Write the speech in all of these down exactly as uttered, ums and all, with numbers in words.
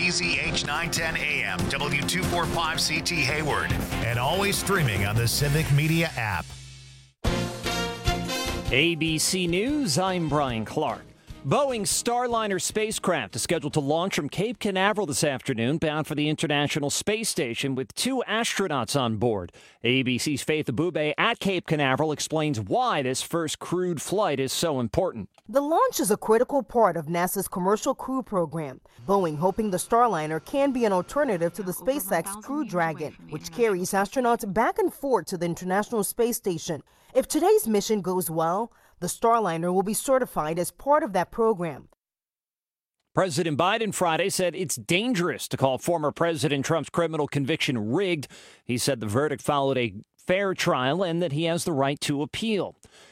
B Z H nine ten A M, W two forty-five C T Hayward, and always streaming on the Civic Media app. A B C News, I'm Brian Clark. Boeing's Starliner spacecraft is scheduled to launch from Cape Canaveral this afternoon, bound for the International Space Station with two astronauts on board. A B C's Faith Abube at Cape Canaveral explains why this first crewed flight is so important. The launch is a critical part of NASA's Commercial Crew Program. Boeing hoping the Starliner can be an alternative to the SpaceX Crew Dragon, which carries astronauts back and forth to the International Space Station. If today's mission goes well, the Starliner will be certified as part of that program. President Biden Friday said it's dangerous to call former President Trump's criminal conviction rigged. He said the verdict followed a fair trial and that he has the right to appeal.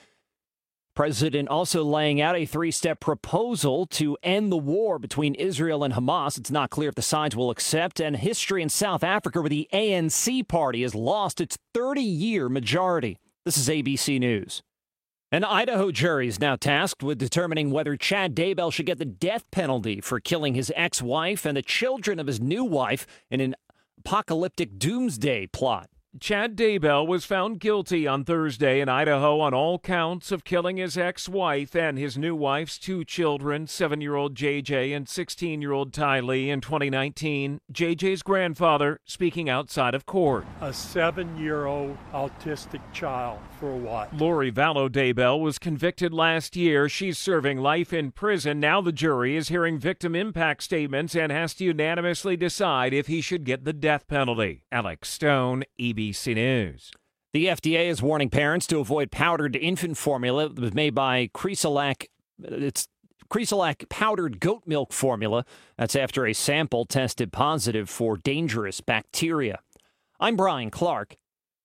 President also laying out a three-step proposal to end the war between Israel and Hamas. It's not clear if the sides will accept. And history in South Africa, where the A N C party has lost its thirty-year majority. This is A B C News. An Idaho jury is now tasked with determining whether Chad Daybell should get the death penalty for killing his ex-wife and the children of his new wife in an apocalyptic doomsday plot. Chad Daybell was found guilty on Thursday in Idaho on all counts of killing his ex-wife and his new wife's two children, seven-year-old J J and sixteen-year-old Ty Lee, in twenty nineteen. J J's grandfather speaking outside of court. A seven-year-old autistic child, for what? Lori Vallow Daybell was convicted last year. She's serving life in prison. Now the jury is hearing victim impact statements and has to unanimously decide if he should get the death penalty. Alex Stone, A B C News. The F D A is warning parents to avoid powdered infant formula that was made by Cresilac. It's Cresilac powdered goat milk formula. That's after a sample tested positive for dangerous bacteria. I'm Brian Clark,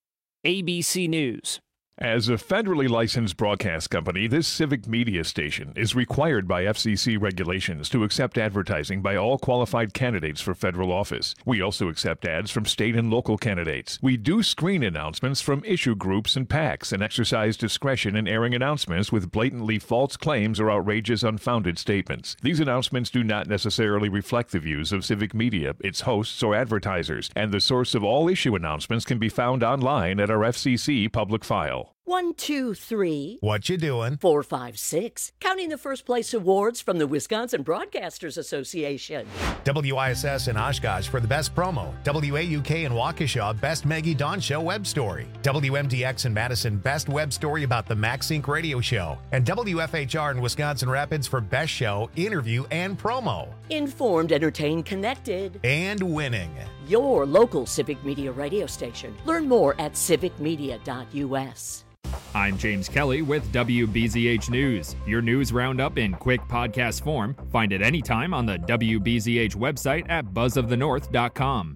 A B C News. As a federally licensed broadcast company, this Civic Media station is required by F C C regulations to accept advertising by all qualified candidates for federal office. We also accept ads from state and local candidates. We do screen announcements from issue groups and PACs and exercise discretion in airing announcements with blatantly false claims or outrageous unfounded statements. These announcements do not necessarily reflect the views of Civic Media, its hosts, or advertisers, and the source of all issue announcements can be found online at our F C C public file. One, two, three. What you doing? Four, five, six. Counting the first place awards from the Wisconsin Broadcasters Association. W I S S in Oshkosh for the best promo. W A U K in Waukesha, best Maggie Dawn Show web story. W M D X in Madison, best web story about the MaxSync radio show. And W F H R in Wisconsin Rapids for best show, interview, and promo. Informed, entertained, connected. And winning. Your local Civic Media radio station. Learn more at civic media dot U S. I'm James Kelly with W B Z H News, your news roundup in quick podcast form. Find it anytime on the W B Z H website at buzz of the north dot com.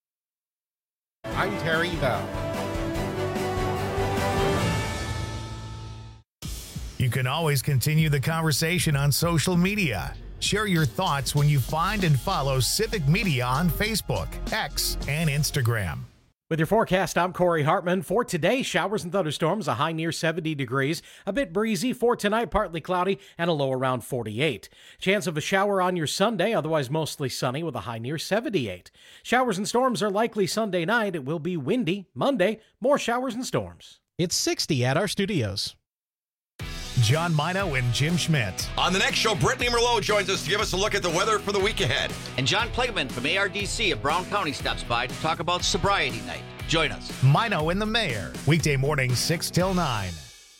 I'm Terry Bell. You can always continue the conversation on social media. Share your thoughts when you find and follow Civic Media on Facebook, X, and Instagram. With your forecast, I'm Corey Hartman. For today, showers and thunderstorms, a high near seventy degrees, a bit breezy. For tonight, partly cloudy and a low around forty-eight. Chance of a shower on your Sunday, otherwise mostly sunny with a high near seventy-eight. Showers and storms are likely Sunday night. It will be windy. Monday, more showers and storms. It's sixty at our studios. John Mino and Jim Schmidt. On the next show, Brittany Merlot joins us to give us a look at the weather for the week ahead. And John Plageman from A R D C of Brown County stops by to talk about sobriety night. Join us. Mino and the Mayor. Weekday morning, six till nine.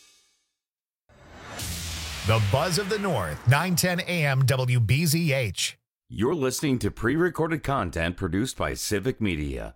The Buzz of the North, nine ten A M W B Z H. You're listening to pre-recorded content produced by Civic Media.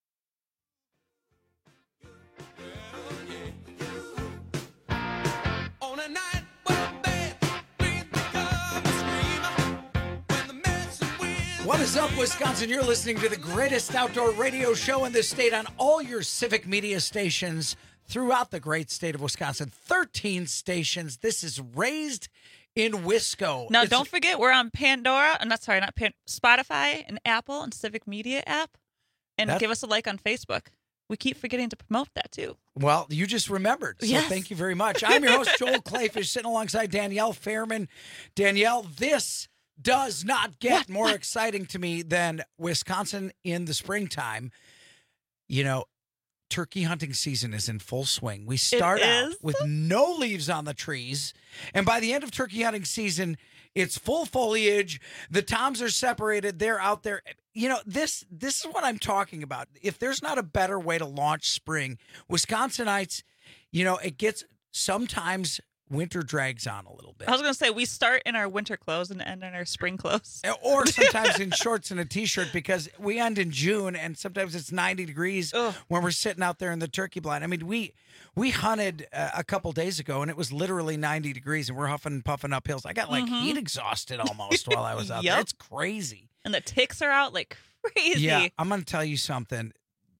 What is up, Wisconsin? You're listening to the greatest outdoor radio show in the state on all your Civic Media stations throughout the great state of Wisconsin. thirteen stations. This is Raised in Wisco. Now, it's, don't forget, we're on Pandora, and not sorry, not Pan, Spotify and Apple and Civic Media app. And give us a like on Facebook. We keep forgetting to promote that, too. Well, you just remembered. So yes. Thank you very much. I'm your host, Joel Clayfish, sitting alongside Danielle Fairman. Danielle, this does not get what? more exciting to me than Wisconsin in the springtime. You know, turkey hunting season is in full swing. We start out with no leaves on the trees, and by the end of turkey hunting season, it's full foliage. The toms are separated. They're out there. You know, this this is what I'm talking about. If there's not a better way to launch spring, Wisconsinites, you know, it gets sometimes winter drags on a little bit. I was going to say, we start in our winter clothes and end in our spring clothes. Or sometimes in shorts and a T-shirt, because we end in June, and sometimes it's ninety degrees Ugh. when we're sitting out there in the turkey blind. I mean, we we hunted uh, a couple days ago, and it was literally ninety degrees, and we're huffing and puffing up hills. I got, like, mm-hmm. heat exhausted almost while I was out yep. there. It's crazy. And the ticks are out like crazy. Yeah, I'm going to tell you something.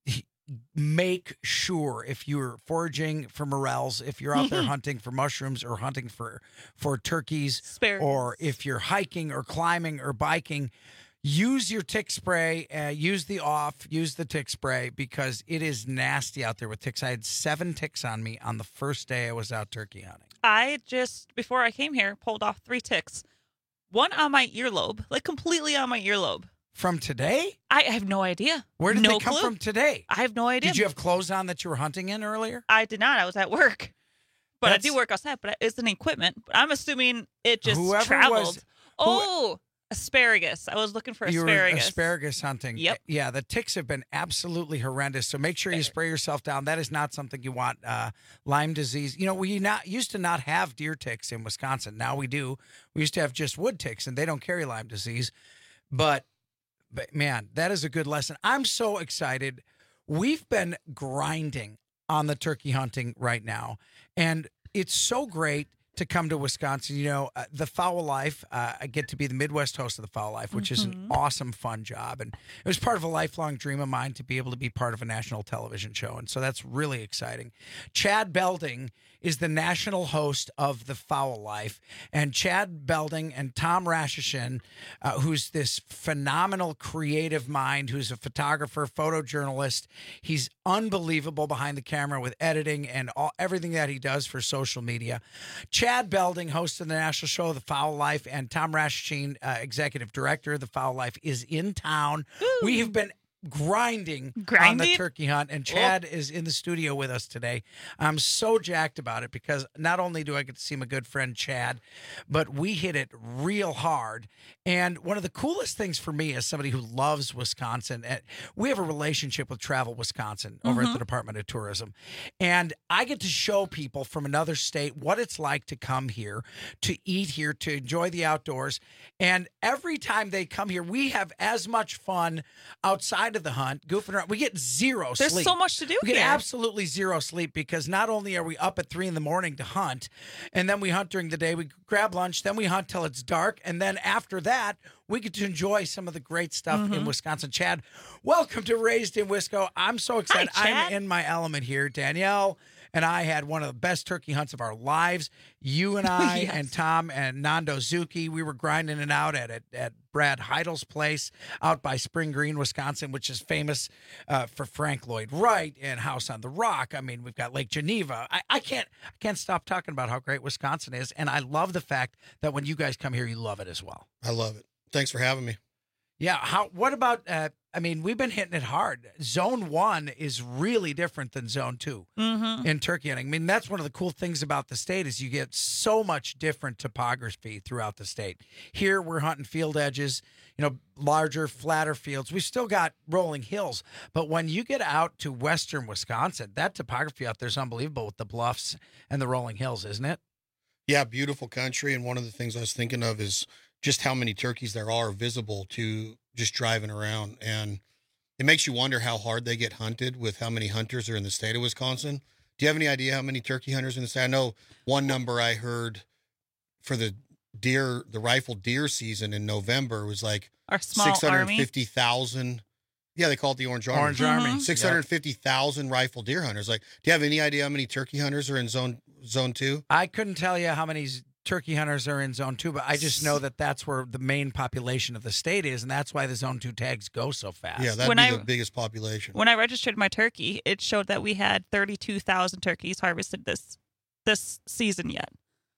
Make sure if you're foraging for morels, if you're out there hunting for mushrooms or hunting for for turkeys, Sparrows. Or if you're hiking or climbing or biking, use your tick spray, uh, use the off, use the tick spray, because it is nasty out there with ticks. I had seven ticks on me on the first day I was out turkey hunting. I just, before I came here, pulled off three ticks. One on my earlobe, like completely on my earlobe. From today? I have no idea. Where did no they come clue. from today? I have no idea. Did you have clothes on that you were hunting in earlier? I did not. I was at work. But That's, I do work outside, but it's an equipment. But I'm assuming it just whoever traveled. Was, oh, asparagus. I was looking for you asparagus. Were asparagus hunting. Yep. Yeah, the ticks have been absolutely horrendous. So make sure you spray yourself down. That is not something you want. Uh, Lyme disease. You know, we not used to not have deer ticks in Wisconsin. Now we do. We used to have just wood ticks, and they don't carry Lyme disease. But But, man, that is a good lesson. I'm so excited. We've been grinding on the turkey hunting right now, and it's so great to come to Wisconsin. You know, uh, the Fowl Life, uh, I get to be the Midwest host of the Fowl Life, which mm-hmm. is an awesome, fun job. And it was part of a lifelong dream of mine to be able to be part of a national television show. And so that's really exciting. Chad Belding is the national host of the Fowl Life. And Chad Belding and Tom Rashishin, uh, who's this phenomenal creative mind, who's a photographer, photojournalist. He's unbelievable behind the camera with editing and all, everything that he does for social media. Chad Belding, host of the national show, The Fowl Life, and Tom Rashishin, uh, executive director of The Fowl Life, is in town. Ooh. We have been grinding, grinding on the turkey hunt, and Chad oh. is in the studio with us today. I'm so jacked about it because not only do I get to see my good friend Chad, but we hit it real hard. And one of the coolest things for me as somebody who loves Wisconsin, we have a relationship with Travel Wisconsin over mm-hmm. at the Department of Tourism, and I get to show people from another state what it's like to come here, to eat here, to enjoy the outdoors. And every time they come here, we have as much fun outside of the hunt, goofing around. We get zero There's sleep. There's so much to do we here. We get absolutely zero sleep because not only are we up at three in the morning to hunt, and then we hunt during the day, we grab lunch, then we hunt till it's dark, and then after that, we get to enjoy some of the great stuff mm-hmm. in Wisconsin. Chad, welcome to Raised in Wisco. I'm so excited. Hi, I'm in my element here. Danielle and I had one of the best turkey hunts of our lives. You and I yes. and Tom and Nando Zuki, we were grinding it out at, at, at Brad Heidel's place out by Spring Green, Wisconsin, which is famous uh, for Frank Lloyd Wright and House on the Rock. I mean, we've got Lake Geneva. I, I can't I can't stop talking about how great Wisconsin is, and I love the fact that when you guys come here, you love it as well. I love it. Thanks for having me. Yeah. How? What about? Uh, I mean, we've been hitting it hard. Zone one is really different than zone two mm-hmm. in turkey hunting. I mean, that's one of the cool things about the state is you get so much different topography throughout the state. Here, we're hunting field edges, you know, larger, flatter fields. We've still got rolling hills, but when you get out to western Wisconsin, that topography out there is unbelievable with the bluffs and the rolling hills, isn't it? Yeah, beautiful country. And one of the things I was thinking of is just how many turkeys there are visible to just driving around. And it makes you wonder how hard they get hunted with how many hunters are in the state of Wisconsin. Do you have any idea how many turkey hunters in the state? I know one number I heard for the deer, the rifle deer season in November was like our small six hundred fifty thousand. Yeah, they call it the Orange Army. Orange Army. Mm-hmm. six hundred fifty thousand yep. rifle deer hunters. Like, do you have any idea how many turkey hunters are in zone zone two? I couldn't tell you how many turkey hunters are in zone two, but I just know that that's where the main population of the state is, and that's why the zone two tags go so fast. Yeah, that'd when be I, the biggest population. When I registered my turkey, it showed that we had thirty-two thousand turkeys harvested this this season yet.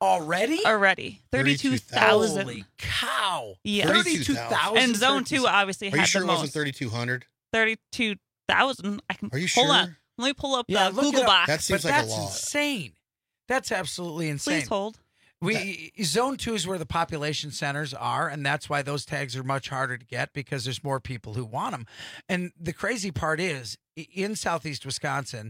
Already? Already. thirty-two thousand. Holy cow. Yeah. thirty-two thousand. And Zone two obviously Are had you sure the it most. wasn't thirty-two hundred? thirty-two thousand. I can Are you Hold sure? on. Let me pull up Yeah, the look Google it up. box. That seems but like that's a lot. insane. That's absolutely insane. Please hold. We Zone two is where the population centers are, and that's why those tags are much harder to get because there's more people who want them. And the crazy part is, in southeast Wisconsin,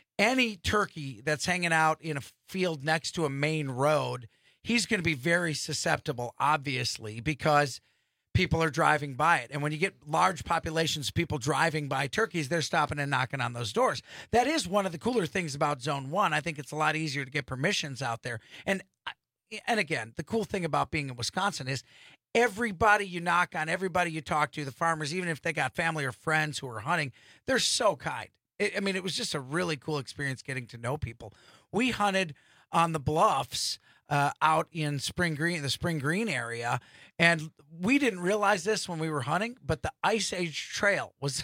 any turkey that's hanging out in a field next to a main road, he's going to be very susceptible, obviously, because people are driving by it. And when you get large populations of people driving by turkeys, they're stopping and knocking on those doors. That is one of the cooler things about Zone one. I think it's a lot easier to get permissions out there. And and again, the cool thing about being in Wisconsin is everybody you knock on, everybody you talk to, the farmers, even if they got family or friends who are hunting, they're so kind. It, I mean, it was just a really cool experience getting to know people. We hunted on the bluffs uh, out in Spring Green, the Spring Green area, and we didn't realize this when we were hunting, but the Ice Age Trail was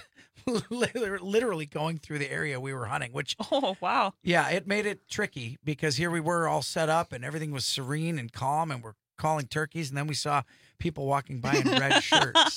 literally going through the area we were hunting, which, oh, wow. Yeah, it made it tricky because here we were all set up and everything was serene and calm and we're calling turkeys. And then we saw people walking by in red shirts.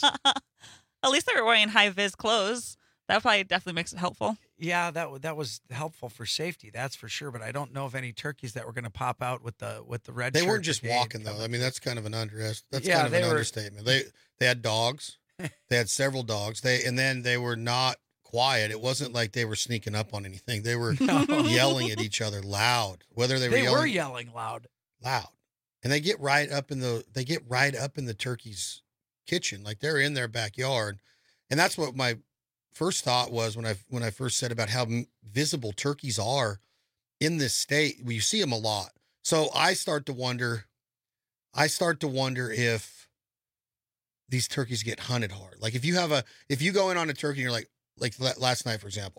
At least they were wearing high-vis clothes. That probably definitely makes it helpful. Yeah, that that was helpful for safety, that's for sure. But I don't know of any turkeys that were going to pop out with the with the red. They shirt weren't just brigade walking though. I mean, that's kind of an underest. That's Yeah, kind of they an were- understatement. They they had dogs. They had several dogs. They and then they were not quiet. It wasn't like they were sneaking up on anything. They were yelling at each other loud. Whether they were They yelling, were yelling loud. loud, and they get right up in the they get right up in the turkey's kitchen, like they're in their backyard, and that's what my first thought was when I when I first said about how m- visible turkeys are in this state. You see them a lot, so I start to wonder. I start to wonder if these turkeys get hunted hard. Like if you have a if you go in on a turkey and you're like like la- last night, for example,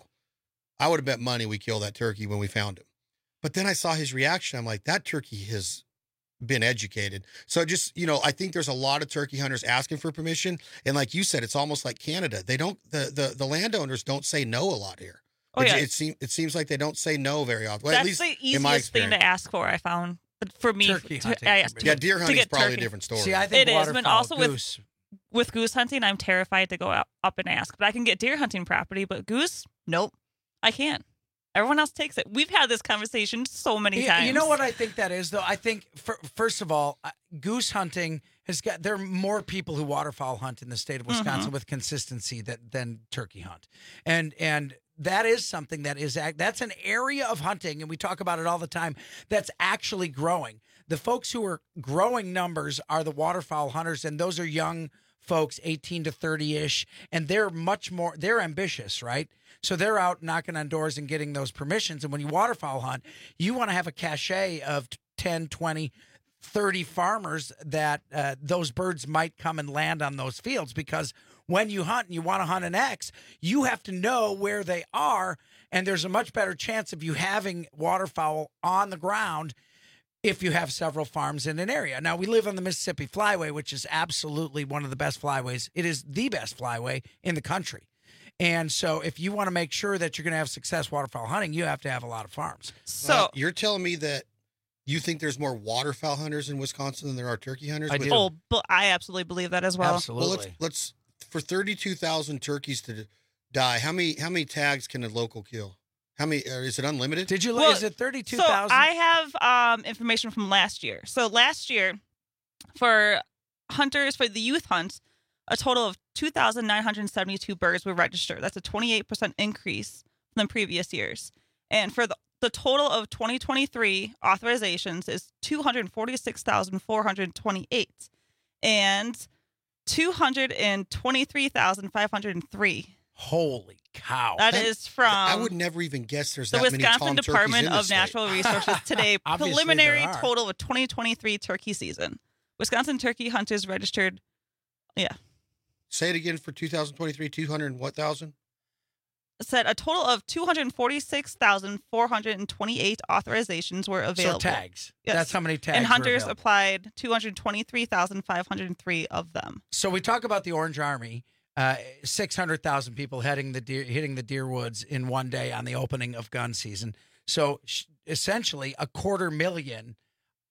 I would have bet money we killed that turkey when we found him. But then I saw his reaction. I'm like, that turkey has been educated. So just, you know, I think there's a lot of turkey hunters asking for permission. And like you said, it's almost like Canada. They don't, the the, the landowners don't say no a lot here. Oh, it, yeah. it, seem, it seems like they don't say no very often. Well, That's at least the in my easiest thing experience. to ask for, I found. But for me, Turkey to, hunting I asked Yeah, to- deer to hunting is get probably turkey. a different story. See, I think It is, but waterfowl, also with goose. with goose hunting, I'm terrified to go up, up and ask. But I can get deer hunting property, but goose, nope, I can't. Everyone else takes it. We've had this conversation so many Yeah, times. You know what I think that is, though? I think, for, first of all, uh, goose hunting has got, there are more people who waterfowl hunt in the state of Wisconsin Mhm. with consistency that, than turkey hunt. And, and, that is something that is, act- that's an area of hunting, and we talk about it all the time, that's actually growing. The folks who are growing numbers are the waterfowl hunters, and those are young folks, eighteen to thirty-ish, and they're much more, they're ambitious, right? So they're out knocking on doors and getting those permissions. And when you waterfowl hunt, you want to have a cachet of ten, twenty, thirty farmers that uh, those birds might come and land on those fields, because when you hunt and you want to hunt an X, you have to know where they are, and there's a much better chance of you having waterfowl on the ground if you have several farms in an area. Now, we live on the Mississippi Flyway, which is absolutely one of the best flyways. It is the best flyway in the country. And so if you want to make sure that you're going to have success waterfowl hunting, you have to have a lot of farms. So Uh, you're telling me that you think there's more waterfowl hunters in Wisconsin than there are turkey hunters? I With- do. Oh, but I absolutely believe that as well. Absolutely. Well, let's let's for thirty-two thousand turkeys to die. How many how many tags can a local kill? How many? Uh, is it unlimited? Did you look? Well, Is it thirty-two So thousand? I have um, information from last year. So last year, for hunters for the youth hunt, a total of two thousand nine hundred seventy-two birds were registered. That's a twenty-eight percent increase from the previous years. And for the, the total of twenty twenty-three authorizations is two hundred forty-six thousand four hundred twenty-eight, and two hundred twenty-three thousand five hundred three. Holy cow! That That- is from I would never even guess there's the that many Wisconsin tom turkeys Department in the of state. Natural Resources today. Obviously Preliminary there are. total of twenty twenty-three turkey season. Wisconsin turkey hunters registered. Yeah, Say it again for two thousand twenty-three. Two hundred and what thousand? said a total of two hundred forty-six thousand four hundred twenty-eight authorizations were available. So tags. Yes. That's how many tags. And were hunters available. applied two hundred twenty-three thousand five hundred three of them. So we talk about the Orange Army. Uh, six hundred thousand people heading the deer, hitting the deer woods in one day on the opening of gun season. So sh- essentially, a quarter million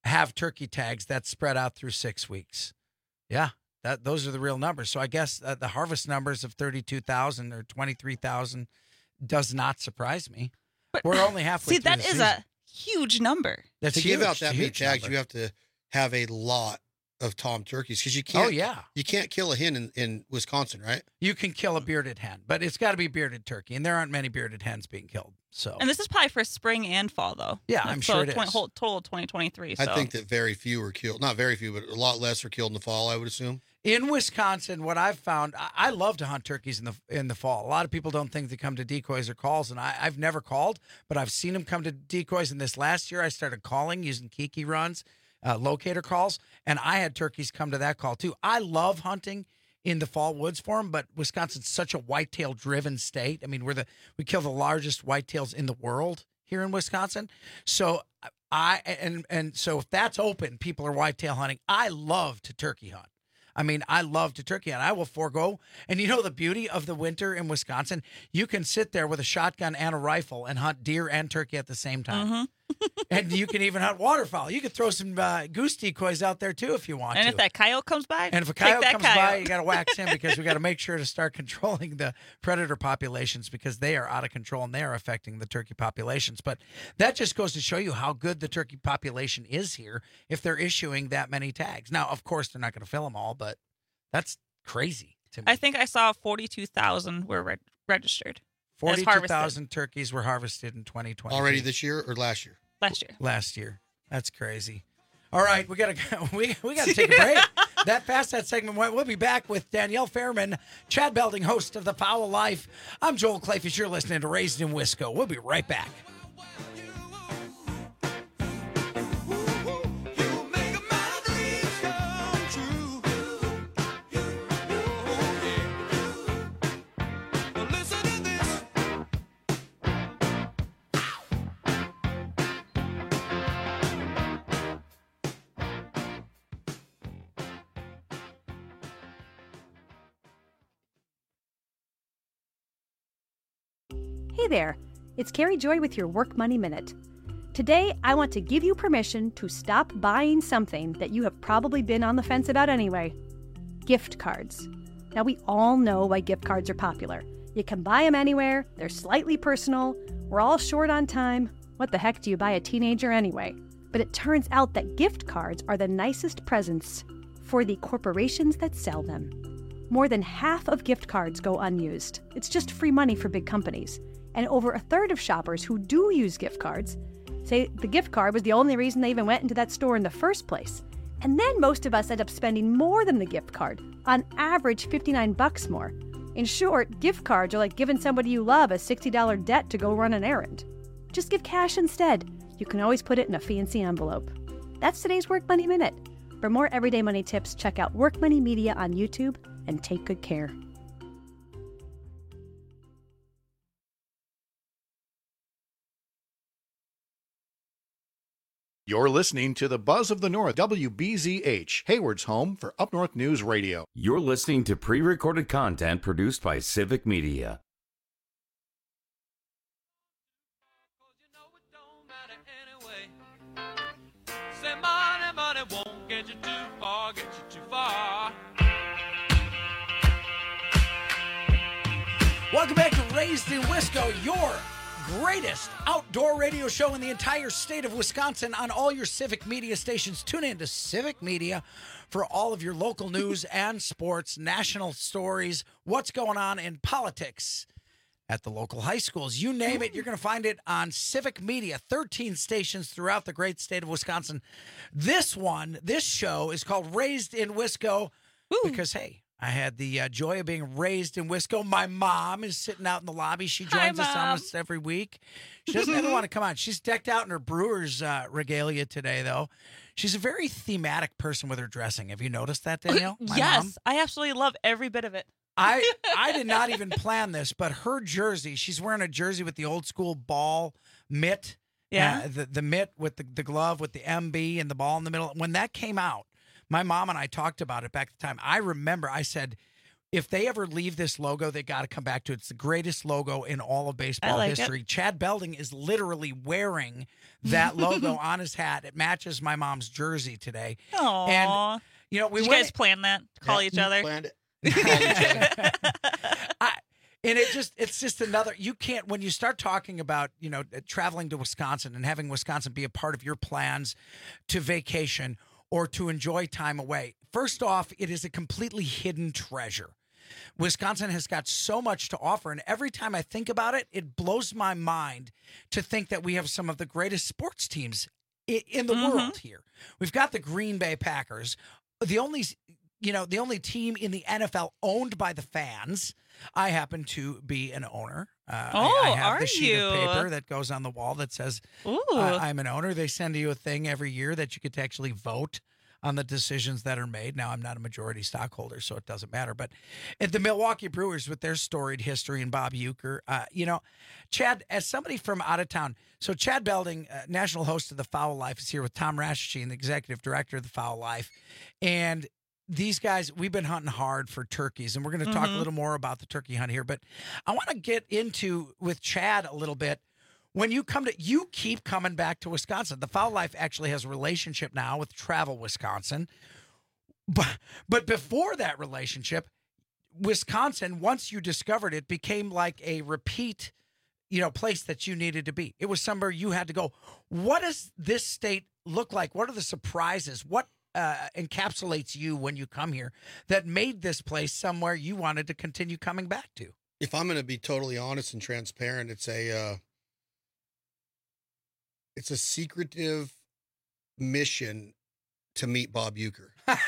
have turkey tags that's spread out through six weeks. Yeah, that those are the real numbers. So I guess uh, the harvest numbers of thirty-two thousand or twenty-three thousand does not surprise me. But, We're only halfway see, through that the is season. a huge number. That's to huge, give out that many huge tags, number. you have to have a lot of tom turkeys because you can't. Oh, yeah. You can't kill a hen in, in Wisconsin, right? You can kill a bearded hen, but it's got to be bearded turkey, and there aren't many bearded hens being killed. So, And this is probably for spring and fall, though. Yeah, I'm so sure it twenty, is. Whole, total twenty twenty-three. So. I think that very few are killed. Not very few, but a lot less are killed in the fall, I would assume. in Wisconsin, what I've found, I, I love to hunt turkeys in the in the fall. A lot of people don't think they come to decoys or calls, and I, I've never called, but I've seen them come to decoys. And this last year, I started calling using Kiki runs, uh, locator calls, and I had turkeys come to that call too. I love hunting in the fall woods for them, but Wisconsin's such a whitetail driven state. I mean, we're the we kill the largest whitetails in the world here in Wisconsin. So I and and so if that's open, people are whitetail hunting. I love to turkey hunt. I mean, I love to turkey hunt. I will forego. And you know the beauty of the winter in Wisconsin? You can sit there with a shotgun and a rifle and hunt deer and turkey at the same time. Mm-hmm. And you can even hunt waterfowl. You could throw some uh, goose decoys out there too if you want and to. if that coyote comes by, And if a take coyote that comes coyote. by, you got to wax him because we got to make sure to start controlling the predator populations because they are out of control and they are affecting the turkey populations. But that just goes to show you how good the turkey population is here if they're issuing that many tags. Now, of course, they're not going to fill them all, but that's crazy to me. I think I saw forty-two thousand were re- registered. as forty-two harvested thousand turkeys were harvested in twenty twenty. Already this year or last year? last year. Last year. That's crazy. All right, we gotta we we gotta take a break. That fast that segment went. We'll be back with Danielle Fairman, Chad Belding, host of The Fowl Life. I'm Joel Clayfish. You're listening to Raised in Wisco. We'll be right back. Hey there, it's Carrie Joy with your Work Money Minute. Today, I want to give you permission to stop buying something that you have probably been on the fence about anyway. Gift cards. Now, we all know why gift cards are popular. You can buy them anywhere, they're slightly personal, we're all short on time. What the heck do you buy a teenager anyway? But it turns out that gift cards are the nicest presents for the corporations that sell them. More than half of gift cards go unused. It's just free money for big companies. And over a third of shoppers who do use gift cards say the gift card was the only reason they even went into that store in the first place. And then most of us end up spending more than the gift card, on average fifty-nine bucks more. In short, gift cards are like giving somebody you love a sixty dollars debt to go run an errand. Just give cash instead. You can always put it in a fancy envelope. That's today's Work Money Minute. For more everyday money tips, check out Work Money Media on YouTube and take good care. You're listening to the Buzz of the North, W B Z H, Hayward's home for Up North News Radio. You're listening to pre-recorded content produced by Civic Media. Say money, money won't get you too far, get you too far. Welcome back to Raised in Wisco, your greatest outdoor radio show in the entire state of Wisconsin on all your Civic Media stations. Tune in to Civic Media for all of your local news and sports, national stories, what's going on in politics at the local high schools. You name it, you're going to find it on Civic Media, thirteen stations throughout the great state of Wisconsin. This one, this show is called Raised in Wisco because, hey, I had the uh, joy of being raised in Wisco. My mom is sitting out in the lobby. She joins Hi, us Mom. almost every week. She doesn't ever want to come on. She's decked out in her Brewers uh, regalia today, though. She's a very thematic person with her dressing. Have you noticed that, Danielle? My yes, mom? I absolutely love every bit of it. I I did not even plan this, but her jersey, she's wearing a jersey with the old school ball mitt. Yeah. Uh, the, the mitt with the, the glove with the M B and the ball in the middle. When that came out, my mom and I talked about it back at the time. I remember I said, if they ever leave this logo, they got to come back to it. It's the greatest logo in all of baseball like history. it. Chad Belding is literally wearing that logo on his hat. It matches my mom's jersey today. Aww. And, you know, we Did you went, guys plan that? Call Yeah, each other? Planned it. Called each other. I, and it just, it's just another, you can't, when you start talking about, you know, traveling to Wisconsin and having Wisconsin be a part of your plans to vacation or to enjoy time away. First off, it is a completely hidden treasure. Wisconsin has got so much to offer, and every time I think about it, it blows my mind to think that we have some of the greatest sports teams i- in the Mm-hmm. world here. We've got the Green Bay Packers, the only, you know, the only team in the N F L owned by the fans. I happen to be an owner. Uh, I- Oh, I, have are the sheet of you? paper that goes on the wall that says Ooh. uh, I'm an owner. They send you a thing every year that you get to actually vote on the decisions that are made. Now, I'm not a majority stockholder, so it doesn't matter. But at the Milwaukee Brewers, with their storied history and Bob Uecker, uh, you know, Chad, as somebody from out of town, so Chad Belding, uh, national host of The Foul Life, is here with Tom Raschin, the executive director of The Foul Life. And these guys, we've been hunting hard for turkeys, and we're going to talk a Mhm. little more about the turkey hunt here. But I want to get into with Chad a little bit. When you come to, you keep coming back to Wisconsin. The Foul Life actually has a relationship now with Travel Wisconsin. But, but before that relationship, Wisconsin, once you discovered it, became like a repeat, you know, place that you needed to be. It was somewhere you had to go. What does this state look like? What are the surprises? What uh, encapsulates you when you come here that made this place somewhere you wanted to continue coming back to? If I'm going to be totally honest and transparent, it's a uh, it's a secretive mission to meet Bob Uecker. And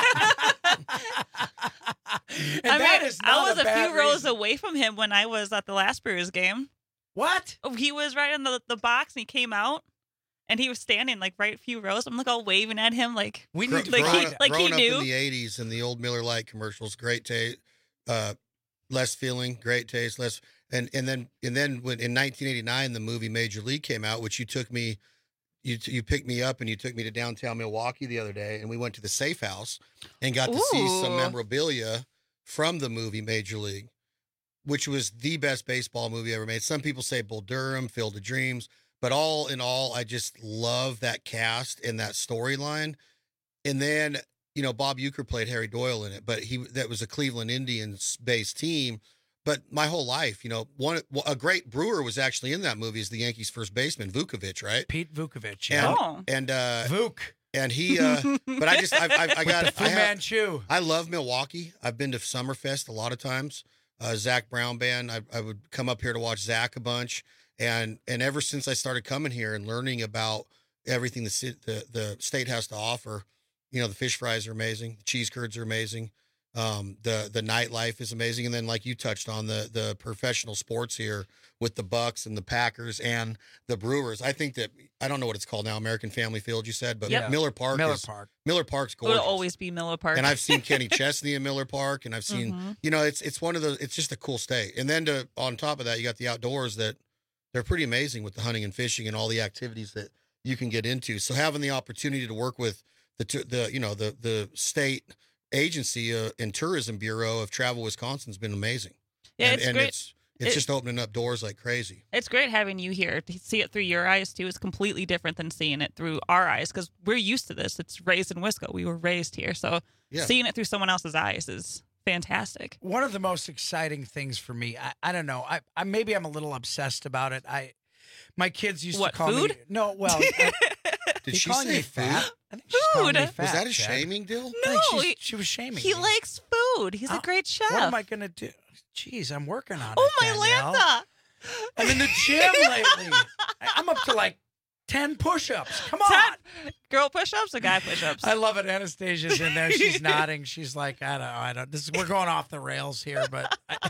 I that mean, is I not was a a, bad few rows reason. away from him when I was at the last Brewers game. What? Oh, he was right in the, the box, and he came out, and he was standing like right a few rows. I'm like all waving at him, like we Gro- need to like growing he up, like he growing up knew. in the eighties and the old Miller Lite commercials, great taste, uh, less feeling, great taste, less, and and then and then when in nineteen eighty-nine the movie Major League came out, which you took me, you you picked me up and you took me to downtown Milwaukee the other day, and we went to the Safe House and got to see some Ooh. memorabilia from the movie Major League, which was the best baseball movie ever made. Some people say Bull Durham, Field of Dreams, but all in all, I just love that cast and that storyline. And then, you know, Bob Uecker played Harry Doyle in it, but he that was a Cleveland Indians based team. But my whole life, you know, one a great Brewer was actually in that movie is the Yankees' first baseman, Vukovich, right? Pete Vukovich. And, Yeah. Oh. and uh, Vuk. and he, uh, but I just, I, I, I With got, the Fu I, have, Manchu. I love Milwaukee. I've been to Summerfest a lot of times. Uh, Zach Brown Band. I, I would come up here to watch Zach a bunch, and and ever since I started coming here and learning about everything the ci- the the state has to offer, you know, the fish fries are amazing, the cheese curds are amazing, um, the the nightlife is amazing, and then like you touched on the the professional sports here with the Bucks and the Packers and the Brewers. I think that I don't know what it's called now, American Family Field, you said, but Yep. Miller Park Miller is Park. Miller Park's It will gorgeous. always be Miller Park. And I've seen Kenny Chesney in Miller Park, and I've seen, Mhm. you know, it's it's one of the, it's just a cool state. And then to on top of that, you got the outdoors that they're pretty amazing with the hunting and fishing and all the activities that you can get into. So having the opportunity to work with the t- the you know the the state agency uh, and tourism bureau of Travel Wisconsin's been amazing. Yeah, and, it's and great. it's it's It- just opening up doors like crazy. It's great having you here to see it through your eyes too. Is completely different than seeing it through our eyes because we're used to this. It's raised in Wisco. We were raised here, so Yeah. seeing it through someone else's eyes is fantastic. One of the most exciting things for me, I, I don't know, I, I maybe I'm a little obsessed about it. I my kids used What, to call me food? no, well, I, Did they she calling say me fat? food? I think she's calling me Food? fat. Was that a Chad. shaming deal? I think No, she's- he- she was shaming He me. likes food. He's a Uh, great chef. What am I gonna do? Jeez, I'm working on Oh it. my Danielle. Lanta! I'm in the gym lately. I- I'm up to like ten push-ups. Come on. Ten girl push-ups or guy push-ups? I love it. Anastasia's in there. She's nodding. She's like, I don't know. I don't. This is we're going off the rails here, but I,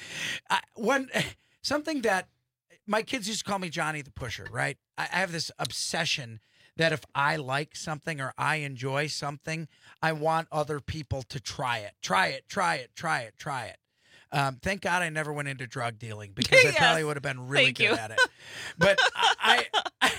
I, when something that my kids used to call me Johnny the Pusher, right? I, I have this obsession that if I like something or I enjoy something, I want other people to try it, try it, try it, try it, try it. Um, thank God I never went into drug dealing because I Yes. probably would have been really Thank good you. at it. But I, I,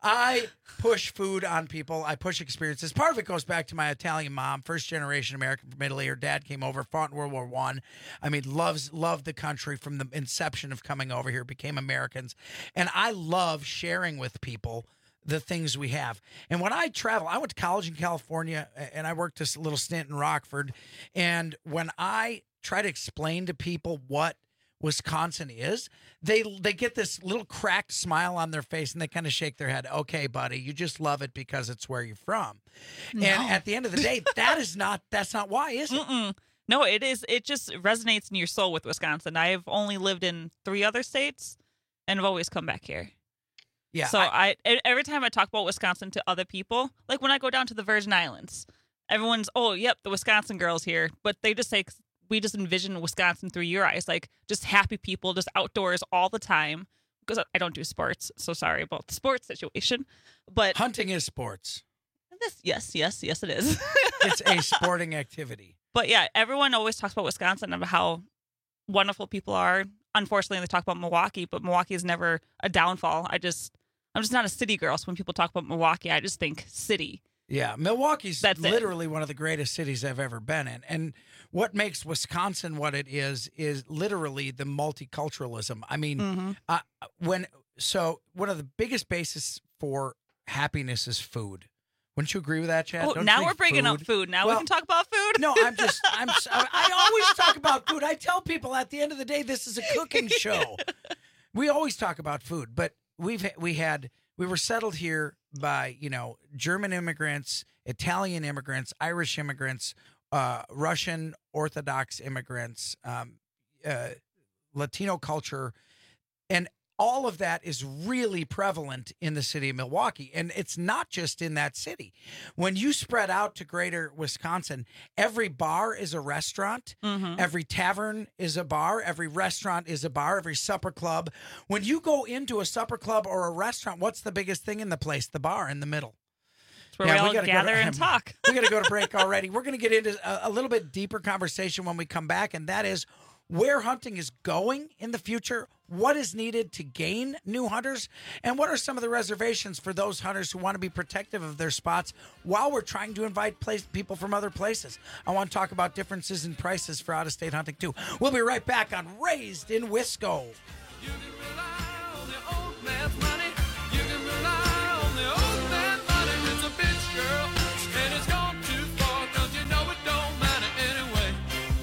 I push food on people. I push experiences. Part of it goes back to my Italian mom, first generation American from Italy. Her dad came over, fought in World War One. I. I mean, loves loved the country from the inception of coming over here, became Americans. And I love sharing with people the things we have. And when I travel, I went to college in California and I worked a little stint in Rockford. And when I try to explain to people what Wisconsin is, they they get this little cracked smile on their face and they kind of shake their head. Okay, buddy, you just love it because it's where you're from. No. And at the end of the day, that is not that's not why, is it? Mm-mm. No, it is. It just resonates in your soul with Wisconsin. I've only lived in three other states and I've always come back here. Yeah. So I, I every time I talk about Wisconsin to other people, like when I go down to the Virgin Islands, everyone's, oh, yep, the Wisconsin girl's here. But they just say, we just envision Wisconsin through your eyes, like just happy people, just outdoors all the time. Because I don't do sports, so sorry about the sports situation. But hunting is sports. This, yes, yes, yes, it is. It's a sporting activity. But yeah, everyone always talks about Wisconsin and how wonderful people are. Unfortunately, they talk about Milwaukee, but Milwaukee is never a downfall. I just, I'm just not a city girl. So when people talk about Milwaukee, I just think city. Yeah, Milwaukee's That's literally it. one of the greatest cities I've ever been in. And what makes Wisconsin what it is is literally the multiculturalism. I mean, mm-hmm. uh, when so one of the biggest bases for happiness is food. Wouldn't you agree with that, Chad? Oh, Don't now you we're bringing food? up food. Now well, we can talk about food. No, I'm just, I'm. I always talk about food. I tell people at the end of the day, this is a cooking show. We always talk about food, but we've we had we were settled here by, you know, German immigrants, Italian immigrants, Irish immigrants, uh, Russian Orthodox immigrants, um, uh, Latino culture, and all of that is really prevalent in the city of Milwaukee. And it's not just in that city. When you spread out to greater Wisconsin, every bar is a restaurant. Mm-hmm. Every tavern is a bar. Every restaurant is a bar. Every supper club. When you go into a supper club or a restaurant, what's the biggest thing in the place? The bar in the middle. It's where yeah, we all we gather to, and talk. We got to go to break already. We're going to get into a, a little bit deeper conversation when we come back, and that is where hunting is going in the future, what is needed to gain new hunters, and what are some of the reservations for those hunters who want to be protective of their spots while we're trying to invite place, people from other places. I want to talk about differences in prices for out-of-state hunting, too. We'll be right back on Raised in Wisco. You can rely on the old man's money. You can rely on the old man's money. It's a bitch, girl, and it's gone too far, because you know it don't matter anyway.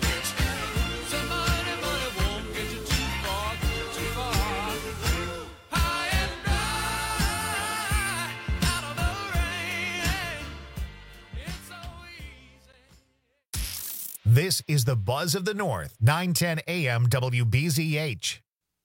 Some money, money won't get you too far, too far. High and dry, out of the rain. It's so easy. This is the Buzz of the North, nine ten A M W B Z H.